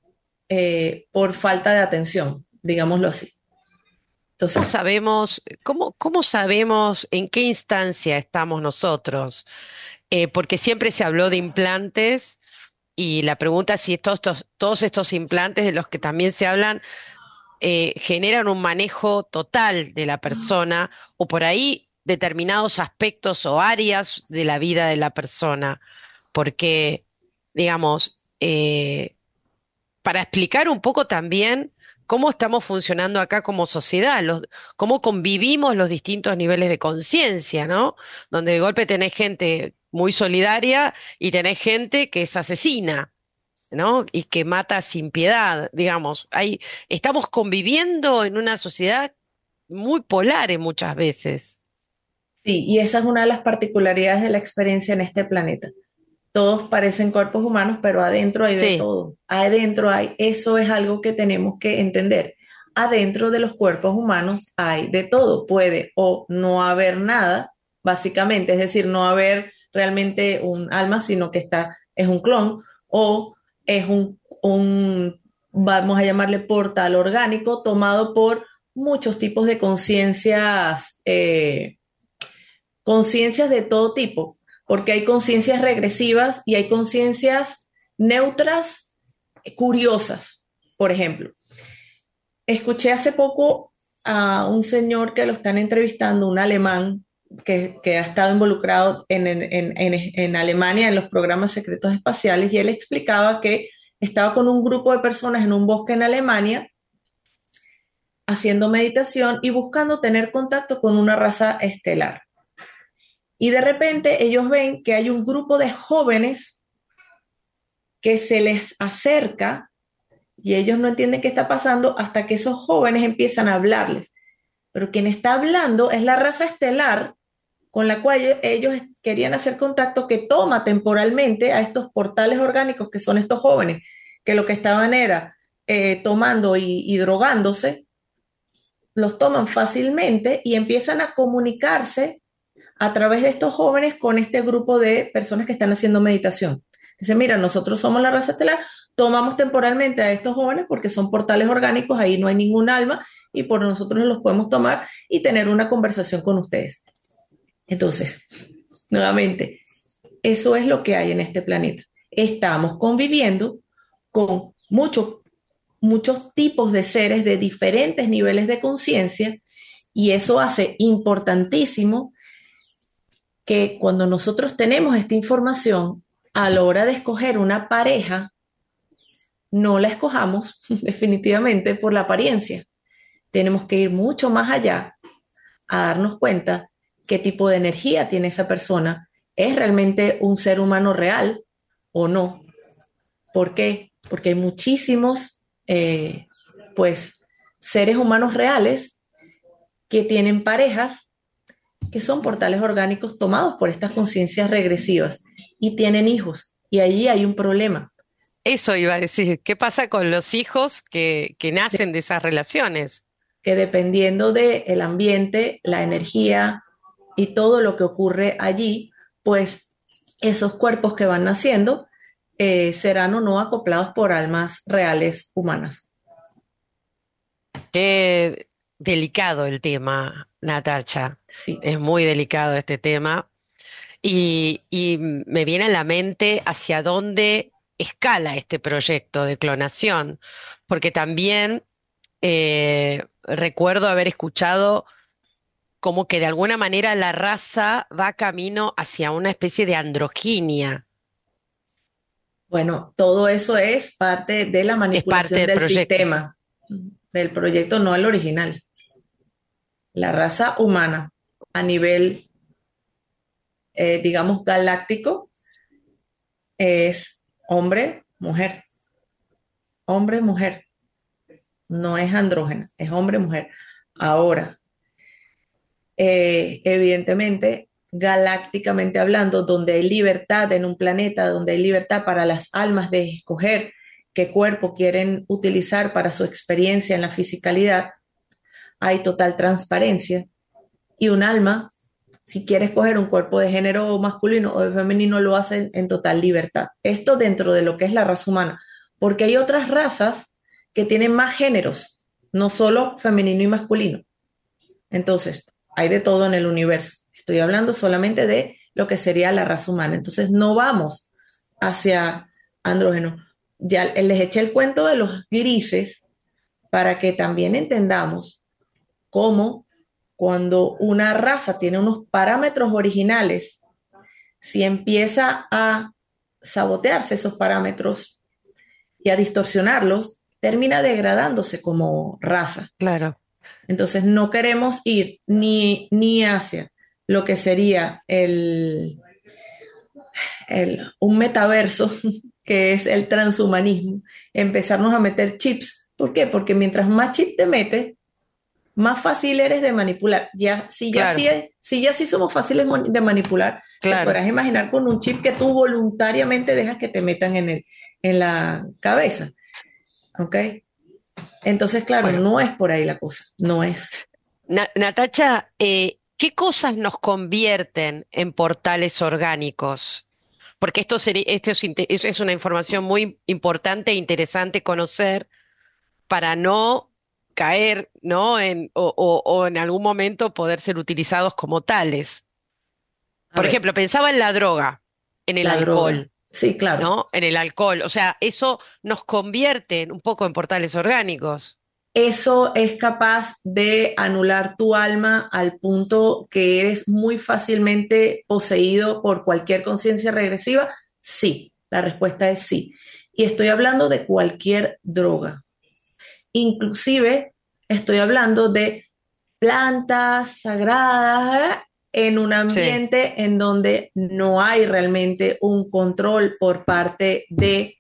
eh, por falta de atención, digámoslo así. ¿Cómo Entonces, sabemos, cómo, cómo sabemos en qué instancia estamos nosotros? Eh, porque siempre se habló de implantes y la pregunta es si todos estos, todos estos implantes de los que también se hablan eh, generan un manejo total de la persona o por ahí determinados aspectos o áreas de la vida de la persona. Porque, digamos, eh, para explicar un poco también cómo estamos funcionando acá como sociedad, los- cómo convivimos los distintos niveles de conciencia, ¿no? Donde de golpe tenés gente muy solidaria y tenés gente que es asesina, ¿no? Y que mata sin piedad, digamos. Hay, estamos conviviendo en una sociedad muy polar en muchas veces. sí, y esa es una de las particularidades de la experiencia en este planeta. Todos parecen cuerpos humanos, pero adentro hay de Sí, todo. Adentro hay, eso es algo que tenemos que entender. Adentro de los cuerpos humanos hay de todo. Puede o no haber nada, básicamente, es decir, no haber realmente un alma, sino que está, es un clon, o es un, un, vamos a llamarle portal orgánico, tomado por muchos tipos de conciencias, eh, conciencias de todo tipo, porque hay conciencias regresivas y hay conciencias neutras, eh, curiosas. Por ejemplo, escuché hace poco a un señor que lo están entrevistando, un alemán que, que ha estado involucrado en, en, en, en Alemania en los programas secretos espaciales, y él explicaba que estaba con un grupo de personas en un bosque en Alemania haciendo meditación y buscando tener contacto con una raza estelar. Y de repente ellos ven que hay un grupo de jóvenes que se les acerca y ellos no entienden qué está pasando hasta que esos jóvenes empiezan a hablarles. Pero quien está hablando es la raza estelar con la cual ellos querían hacer contacto, que toma temporalmente a estos portales orgánicos que son estos jóvenes, que lo que estaban era eh, tomando y, y drogándose, los toman fácilmente y empiezan a comunicarse a través de estos jóvenes con este grupo de personas que están haciendo meditación. Dice, mira, nosotros somos la raza estelar, tomamos temporalmente a estos jóvenes porque son portales orgánicos, ahí no hay ningún alma y por nosotros los podemos tomar y tener una conversación con ustedes. Entonces, nuevamente, eso es lo que hay en este planeta. Estamos conviviendo con muchos, muchos tipos de seres de diferentes niveles de conciencia y eso hace importantísimo que cuando nosotros tenemos esta información, a la hora de escoger una pareja, no la escojamos definitivamente por la apariencia. Tenemos que ir mucho más allá a darnos cuenta qué tipo de energía tiene esa persona, es realmente un ser humano real o no. ¿Por qué? Porque hay muchísimos, eh, pues, seres humanos reales que tienen parejas que son portales orgánicos tomados por estas conciencias regresivas y tienen hijos. Y allí hay un problema. eso iba a decir. ¿Qué pasa con los hijos que, que De nacen de esas relaciones? que dependiendo del ambiente, la energía y todo lo que ocurre allí, pues esos cuerpos que van naciendo eh, serán o no acoplados por almas reales humanas. Qué delicado el tema, Natacha. Sí, Es muy delicado este tema. Y, y me viene a la mente hacia dónde escala este proyecto de clonación, porque también eh, recuerdo haber escuchado como que de alguna manera la raza va camino hacia una especie de androginia. Bueno, todo eso es parte de la Es parte manipulación del del proyecto. sistema, del proyecto, no el original. La raza humana a nivel, eh, digamos, galáctico es hombre, mujer, hombre, mujer. No es andrógena, es hombre, mujer. Ahora, eh, evidentemente, galácticamente hablando, donde hay libertad en un planeta, donde hay libertad para las almas de escoger qué cuerpo quieren utilizar para su experiencia en la fisicalidad, hay total transparencia y un alma, si quiere escoger un cuerpo de género masculino o de femenino, lo hace en, en total libertad. Esto dentro de lo que es la raza humana, porque hay otras razas que tienen más géneros, no solo femenino y masculino. Entonces, hay de todo en el universo. Estoy hablando solamente de lo que sería la raza humana. Entonces, no vamos hacia andrógeno. Ya les eché el cuento de los grises para que también entendamos cómo cuando una raza tiene unos parámetros originales, si empieza a sabotearse esos parámetros y a distorsionarlos, termina degradándose como raza. Claro, Entonces no queremos ir ni, ni hacia lo que sería el, el, un metaverso, que es el transhumanismo, empezarnos a meter chips. ¿Por qué? Porque mientras más chip te metes, más fácil eres de manipular. Ya, si ya claro, sí, si ya sí somos fáciles de manipular, te claro. podrás imaginar con un chip que tú voluntariamente dejas que te metan en, el, en la cabeza. ¿Ok? Entonces, claro, Bueno, no es por ahí la cosa, no es. Na- Natacha, eh, ¿qué cosas nos convierten en portales orgánicos? Porque esto sería, esto es, inte- es es una información muy importante e interesante conocer para no caer, ¿no? En, o, o- o en algún momento poder ser utilizados como tales. A Por ver, ejemplo, pensaba en la droga, en el la droga. alcohol, Sí, claro. ¿no? En el alcohol. O sea, eso nos convierte en- un poco en portales orgánicos. Eso es capaz de anular tu alma al punto que eres muy fácilmente poseído por cualquier conciencia regresiva. Sí, la respuesta es sí. Y estoy hablando de cualquier droga. Inclusive estoy hablando de plantas sagradas, ¿eh? En un Sí, ambiente en donde no hay realmente un control por parte de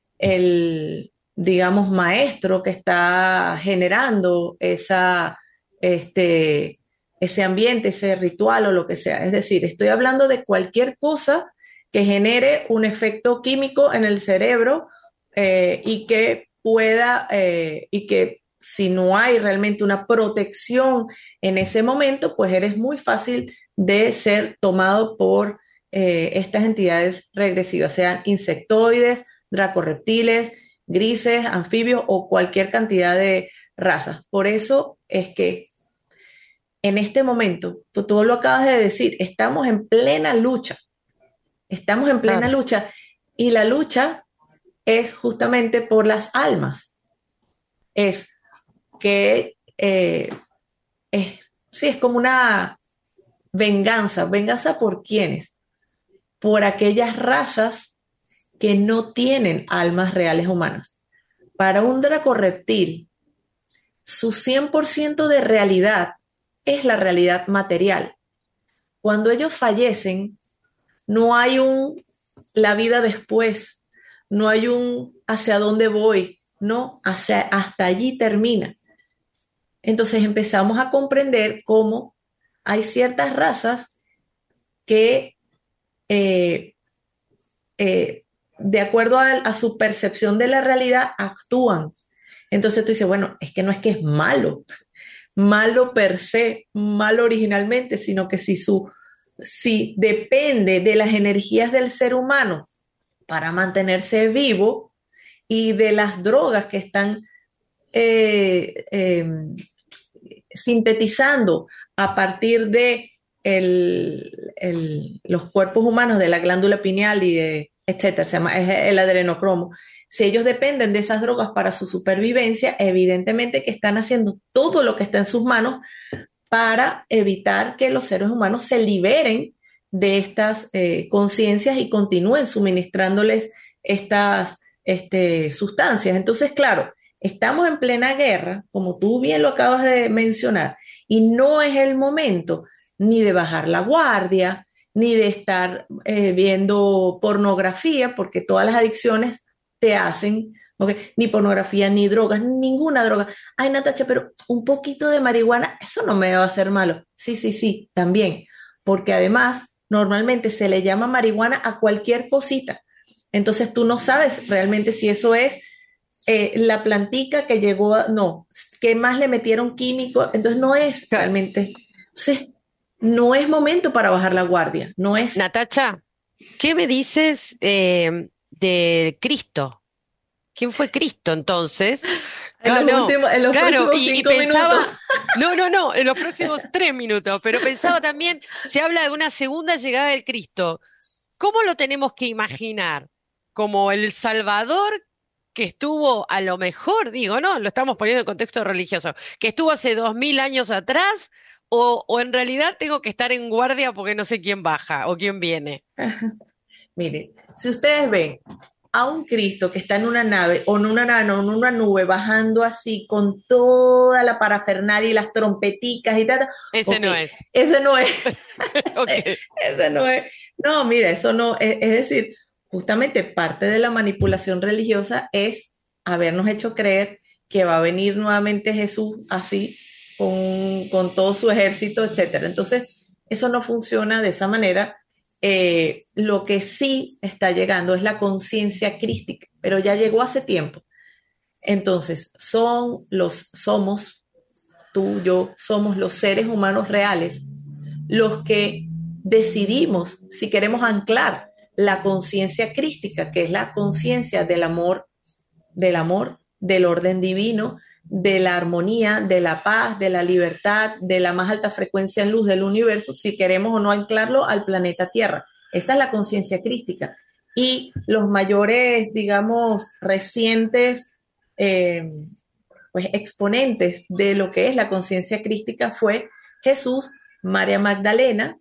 el, digamos, maestro que está generando esa, este, ese ambiente, ese ritual o lo que sea. Es decir, estoy hablando de cualquier cosa que genere un efecto químico en el cerebro, eh, y que pueda, eh, y que si no hay realmente una protección en ese momento, pues eres muy fácil de ser tomado por eh, estas entidades regresivas, sean insectoides, dracorreptiles, grises, anfibios o cualquier cantidad de razas. Por eso es que en este momento, tú, tú lo acabas de decir, estamos en plena lucha, estamos en plena claro, lucha y la lucha es justamente por las almas, es que eh, es, sí, es como una venganza, venganza por quiénes, por aquellas razas que no tienen almas reales humanas. Para un dracorreptil, su cien por ciento de realidad es la realidad material. Cuando ellos fallecen, no hay un la vida después, no hay un hacia dónde voy, no, hacia, hasta allí termina. Entonces empezamos a comprender cómo hay ciertas razas que eh, eh, de acuerdo a, a su percepción de la realidad actúan. Entonces tú dices, bueno, es que no es que es malo, malo per se, malo originalmente, sino que si su, si depende de las energías del ser humano para mantenerse vivo y de las drogas que están eh, eh, sintetizando a partir de el, el, los cuerpos humanos de la glándula pineal y de etcétera, se llama es el adrenocromo. Si ellos dependen de esas drogas para su supervivencia, evidentemente que están haciendo todo lo que está en sus manos para evitar que los seres humanos se liberen de estas eh, conciencias y continúen suministrándoles estas este, sustancias. Entonces, claro, estamos en plena guerra, como tú bien lo acabas de mencionar, y no es el momento ni de bajar la guardia, ni de estar eh, viendo pornografía, porque todas las adicciones te hacen, ¿okay? Ni pornografía, ni drogas, ninguna droga. Ay, Natacha, pero un poquito de marihuana, eso no me va a hacer malo. Sí, sí, sí, también, porque además normalmente se le llama marihuana a cualquier cosita. Entonces tú no sabes realmente si eso es eh, la plantica que llegó a, no, que más le metieron químicos, entonces no es Claro. realmente, sí, no es momento para bajar la guardia, no es. Natacha, ¿qué me dices eh, de Cristo? ¿Quién fue Cristo entonces? En Ah, los no, últimos, en los claro, próximos y, y cinco minutos. pensaba, no, no, no, en los próximos tres minutos, pero pensaba también, se habla de una segunda llegada del Cristo. ¿Cómo lo tenemos que imaginar? ¿Como el Salvador que estuvo a lo mejor, digo, no, lo estamos poniendo en contexto religioso, que estuvo hace dos mil años atrás? O, o en realidad tengo que estar en guardia porque no sé quién baja o quién viene. Miren, si ustedes ven a un Cristo que está en una nave o en una nave o en una nube bajando así con toda la parafernalia y las trompeticas y tal, Ese ok, no es. ese no es, ese, Ok. ese no es. No, mira, eso no, es, es decir, justamente parte de la manipulación religiosa es habernos hecho creer que va a venir nuevamente Jesús así, con, con todo su ejército, etcétera. Entonces, eso no funciona de esa manera. Eh, lo que sí está llegando es la conciencia crística, pero ya llegó hace tiempo. Entonces, son los, somos, tú, yo, somos los seres humanos reales los que decidimos si queremos anclar la conciencia crística, que es la conciencia del amor, del amor, del orden divino, de la armonía, de la paz, de la libertad, de la más alta frecuencia en luz del universo, si queremos o no anclarlo al planeta Tierra. Esa es la conciencia crística. Y los mayores, digamos, recientes eh, pues, exponentes de lo que es la conciencia crística fue Jesús, María Magdalena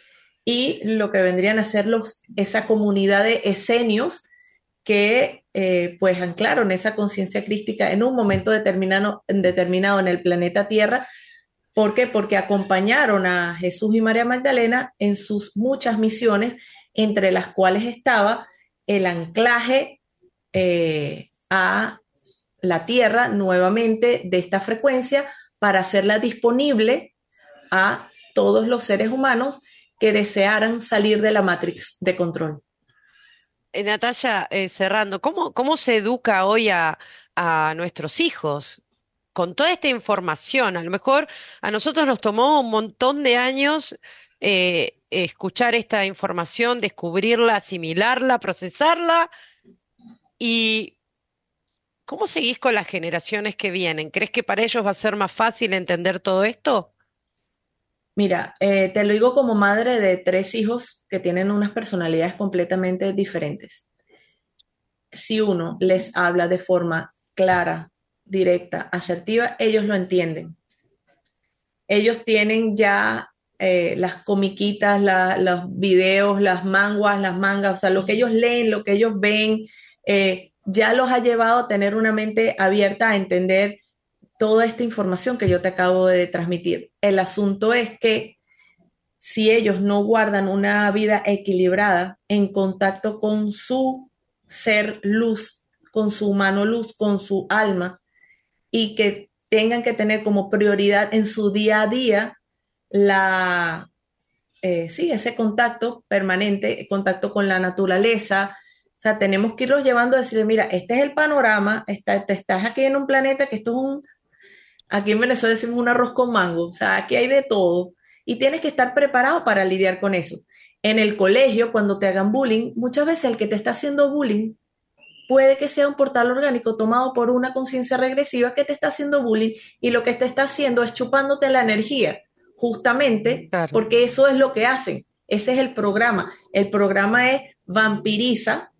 y lo que vendrían a ser los, esa comunidad de esenios que eh, pues anclaron esa conciencia crística en un momento determinado, determinado en el planeta Tierra. ¿Por qué? Porque acompañaron a Jesús y María Magdalena en sus muchas misiones, entre las cuales estaba el anclaje eh, a la Tierra nuevamente de esta frecuencia para hacerla disponible a todos los seres humanos que desearan salir de la Matrix de control. Eh, Natalia, eh, cerrando, ¿cómo, cómo se educa hoy a, a nuestros hijos con toda esta información? A lo mejor a nosotros nos tomó un montón de años eh, escuchar esta información, descubrirla, asimilarla, procesarla. ¿Y cómo seguís con las generaciones que vienen? ¿Crees que para ellos va a ser más fácil entender todo esto? Mira, eh, te lo digo como madre de tres hijos que tienen unas personalidades completamente diferentes. Si uno les habla de forma clara, directa, asertiva, ellos lo entienden. Ellos tienen ya eh, las comiquitas, la, los videos, las manguas, las mangas, o sea, lo que ellos leen, lo que ellos ven, eh, ya los ha llevado a tener una mente abierta a entender toda esta información que yo te acabo de transmitir. El asunto es que si ellos no guardan una vida equilibrada en contacto con su ser luz, con su humano luz, con su alma, y que tengan que tener como prioridad en su día a día la, eh, sí, ese contacto permanente, contacto con la naturaleza. O sea, tenemos que irlos llevando a decirle, mira, este es el panorama, está, te estás aquí en un planeta que esto es un, aquí en Venezuela decimos un arroz con mango, o sea, aquí hay de todo y tienes que estar preparado para lidiar con eso. En el colegio, cuando te hagan bullying, muchas veces el que te está haciendo bullying puede que sea un portal orgánico tomado por una conciencia regresiva que te está haciendo bullying y lo que te está haciendo es chupándote la energía, justamente Claro. porque eso es lo que hacen. Ese es el programa. El programa es vampiriza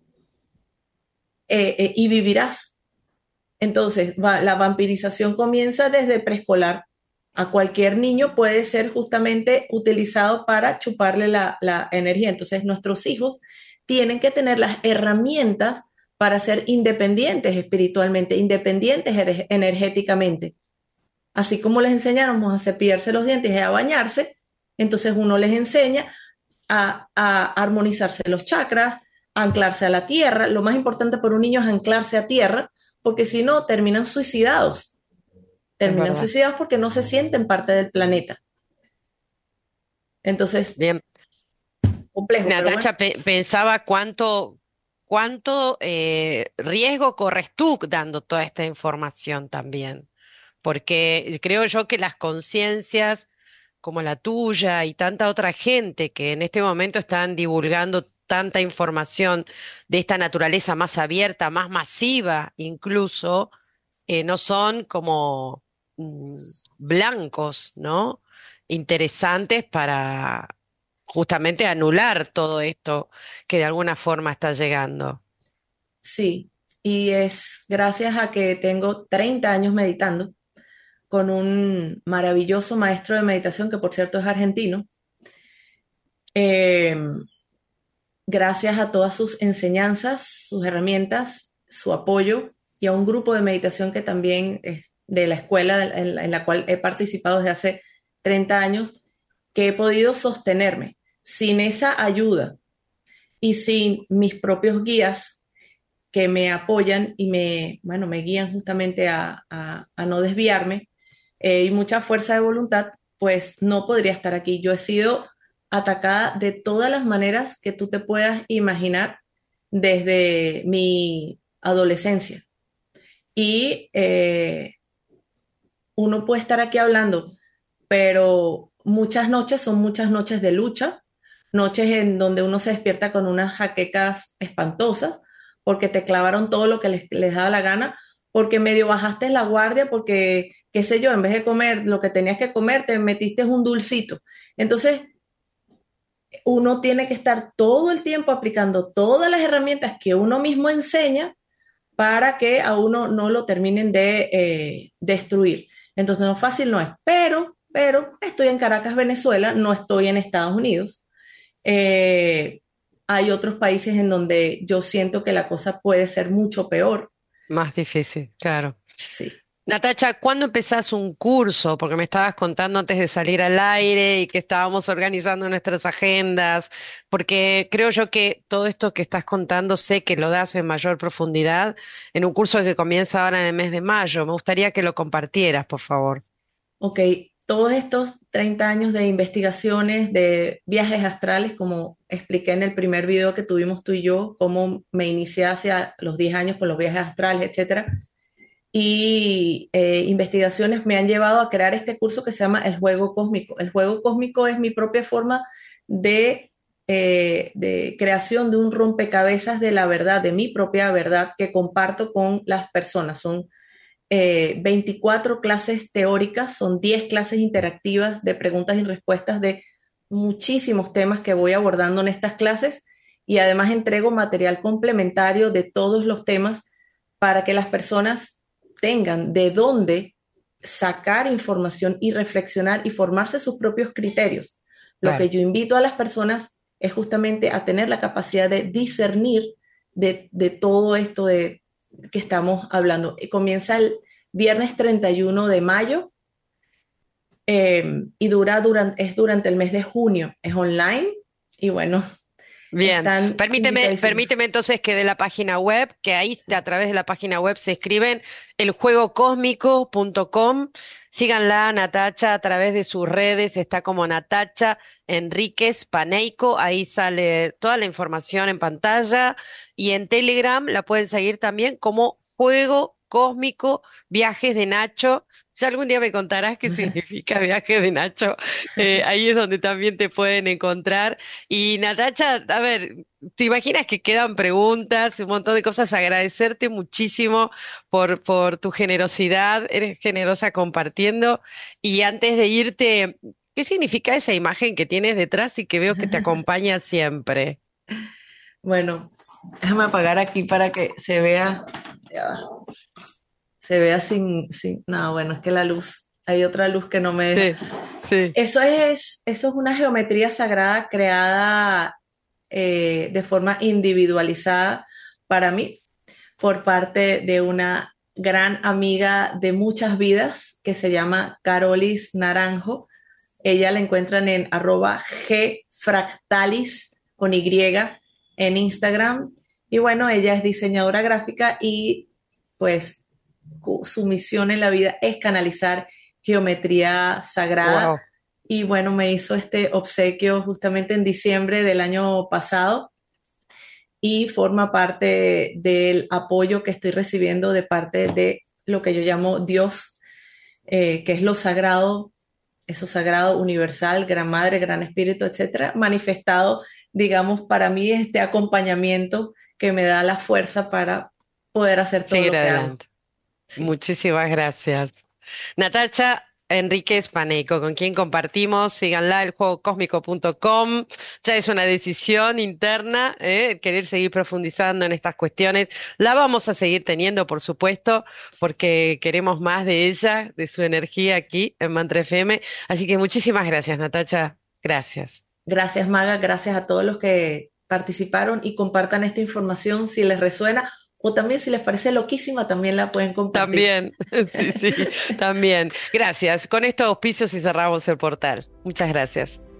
eh, eh, y vivirás. Entonces, va, la vampirización comienza desde preescolar. A cualquier niño puede ser justamente utilizado para chuparle la, la energía. Entonces, nuestros hijos tienen que tener las herramientas para ser independientes espiritualmente, independientes ener- energéticamente. Así como les enseñáramos a cepillarse los dientes y a bañarse, entonces uno les enseña a, a armonizarse los chakras, a anclarse a la tierra. Lo más importante para un niño es anclarse a tierra, porque si no, terminan suicidados. Es Terminan verdad. suicidados porque no se sienten parte del planeta. Entonces, Bien. complejo, pero bueno. Natacha, pe- pensaba cuánto, cuánto eh, riesgo corres tú dando toda esta información también, porque creo yo que las conciencias como la tuya y tanta otra gente que en este momento están divulgando tanta información de esta naturaleza más abierta, más masiva incluso, eh, no son como mm, blancos, ¿no? Interesantes para justamente anular todo esto que de alguna forma está llegando. Sí, y es gracias a que tengo treinta años meditando con un maravilloso maestro de meditación que por cierto es argentino. Eh, Gracias a todas sus enseñanzas, sus herramientas, su apoyo y a un grupo de meditación que también es de la escuela en la, en la cual he participado desde hace treinta años, que he podido sostenerme. Sin esa ayuda y sin mis propios guías que me apoyan y me, bueno, me guían justamente a, a, a no desviarme, eh, y mucha fuerza de voluntad, pues no podría estar aquí. Yo he sido atacada de todas las maneras que tú te puedas imaginar desde mi adolescencia. Y eh, uno puede estar aquí hablando, pero muchas noches son muchas noches de lucha, noches en donde uno se despierta con unas jaquecas espantosas, porque te clavaron todo lo que les, les daba la gana, porque medio bajaste la guardia, porque, qué sé yo, en vez de comer lo que tenías que comer, te metiste un dulcito. Entonces, uno tiene que estar todo el tiempo aplicando todas las herramientas que uno mismo enseña para que a uno no lo terminen de eh, destruir. Entonces, no fácil no es, pero, pero estoy en Caracas, Venezuela, no estoy en Estados Unidos. Eh, Hay otros países en donde yo siento que la cosa puede ser mucho peor. Más difícil, claro. Sí. Natacha, ¿cuándo empezás un curso? Porque me estabas contando antes de salir al aire y que estábamos organizando nuestras agendas, porque creo yo que todo esto que estás contando sé que lo das en mayor profundidad en un curso que comienza ahora en el mes de mayo. Me gustaría que lo compartieras, por favor. Ok, todos estos treinta años de investigaciones, de viajes astrales, como expliqué en el primer video que tuvimos tú y yo, cómo me inicié hacia los diez años con los viajes astrales, etcétera, y eh, investigaciones me han llevado a crear este curso que se llama El Juego Cósmico. El Juego Cósmico es mi propia forma de, eh, de creación de un rompecabezas de la verdad, de mi propia verdad que comparto con las personas. Son eh, veinticuatro clases teóricas, son diez clases interactivas de preguntas y respuestas de muchísimos temas que voy abordando en estas clases, y además entrego material complementario de todos los temas para que las personas tengan de dónde sacar información y reflexionar y formarse sus propios criterios. Lo que Claro. yo invito a las personas es justamente a tener la capacidad de discernir de, de todo esto de que estamos hablando. Y comienza el viernes treinta y uno de mayo, eh, y dura durante, es durante el mes de junio. Es online y bueno, Bien, están permíteme, invitadísimos. permíteme entonces que de la página web, que ahí a través de la página web se escriben el juego cósmico punto com. Síganla, Natacha, a través de sus redes, está como Natacha Enríquez Paneico, ahí sale toda la información en pantalla y en Telegram la pueden seguir también como Juego Cósmico Viajes de Nacho. Ya algún día me contarás qué significa Viajes de Nacho, eh, ahí es donde también te pueden encontrar. Y Natacha, a ver, ¿te imaginas que quedan preguntas, un montón de cosas? Agradecerte muchísimo por, por tu generosidad, eres generosa compartiendo. Y antes de irte, ¿qué significa esa imagen que tienes detrás y que veo que te acompaña siempre? Bueno, déjame apagar aquí para que se vea, ya va, se vea sin, sin, no, bueno, es que la luz, hay otra luz que no me deja. Sí, sí, Eso es, eso es una geometría sagrada creada eh, de forma individualizada para mí. por parte de una gran amiga de muchas vidas que se llama Carolis Naranjo. Ella la encuentran en arroba gfractalis con Y en Instagram. Y bueno, ella es diseñadora gráfica y pues su misión en la vida es canalizar geometría sagrada. Wow. Y bueno, me hizo este obsequio justamente en diciembre del año pasado y forma parte del apoyo que estoy recibiendo de parte de lo que yo llamo Dios, eh, que es lo sagrado, eso sagrado universal, Gran Madre, Gran Espíritu, etcétera, manifestado, digamos, para mí este acompañamiento que me da la fuerza para poder hacer todo Seguir lo que hago. adelante. Sí. Muchísimas gracias. Natacha Enríquez Paneco, con quien compartimos, síganla, el juego cósmico punto com. Ya es una decisión interna, ¿eh? Querer seguir profundizando en estas cuestiones. La vamos a seguir teniendo, por supuesto, porque queremos más de ella, de su energía aquí en Mantra F M. Así que muchísimas gracias, Natacha. Gracias. Gracias, Maga, gracias a todos los que participaron y compartan esta información si les resuena o también si les parece loquísima, también la pueden compartir. También, sí, sí, también. Gracias. Con estos auspicios y cerramos el portal. Muchas gracias.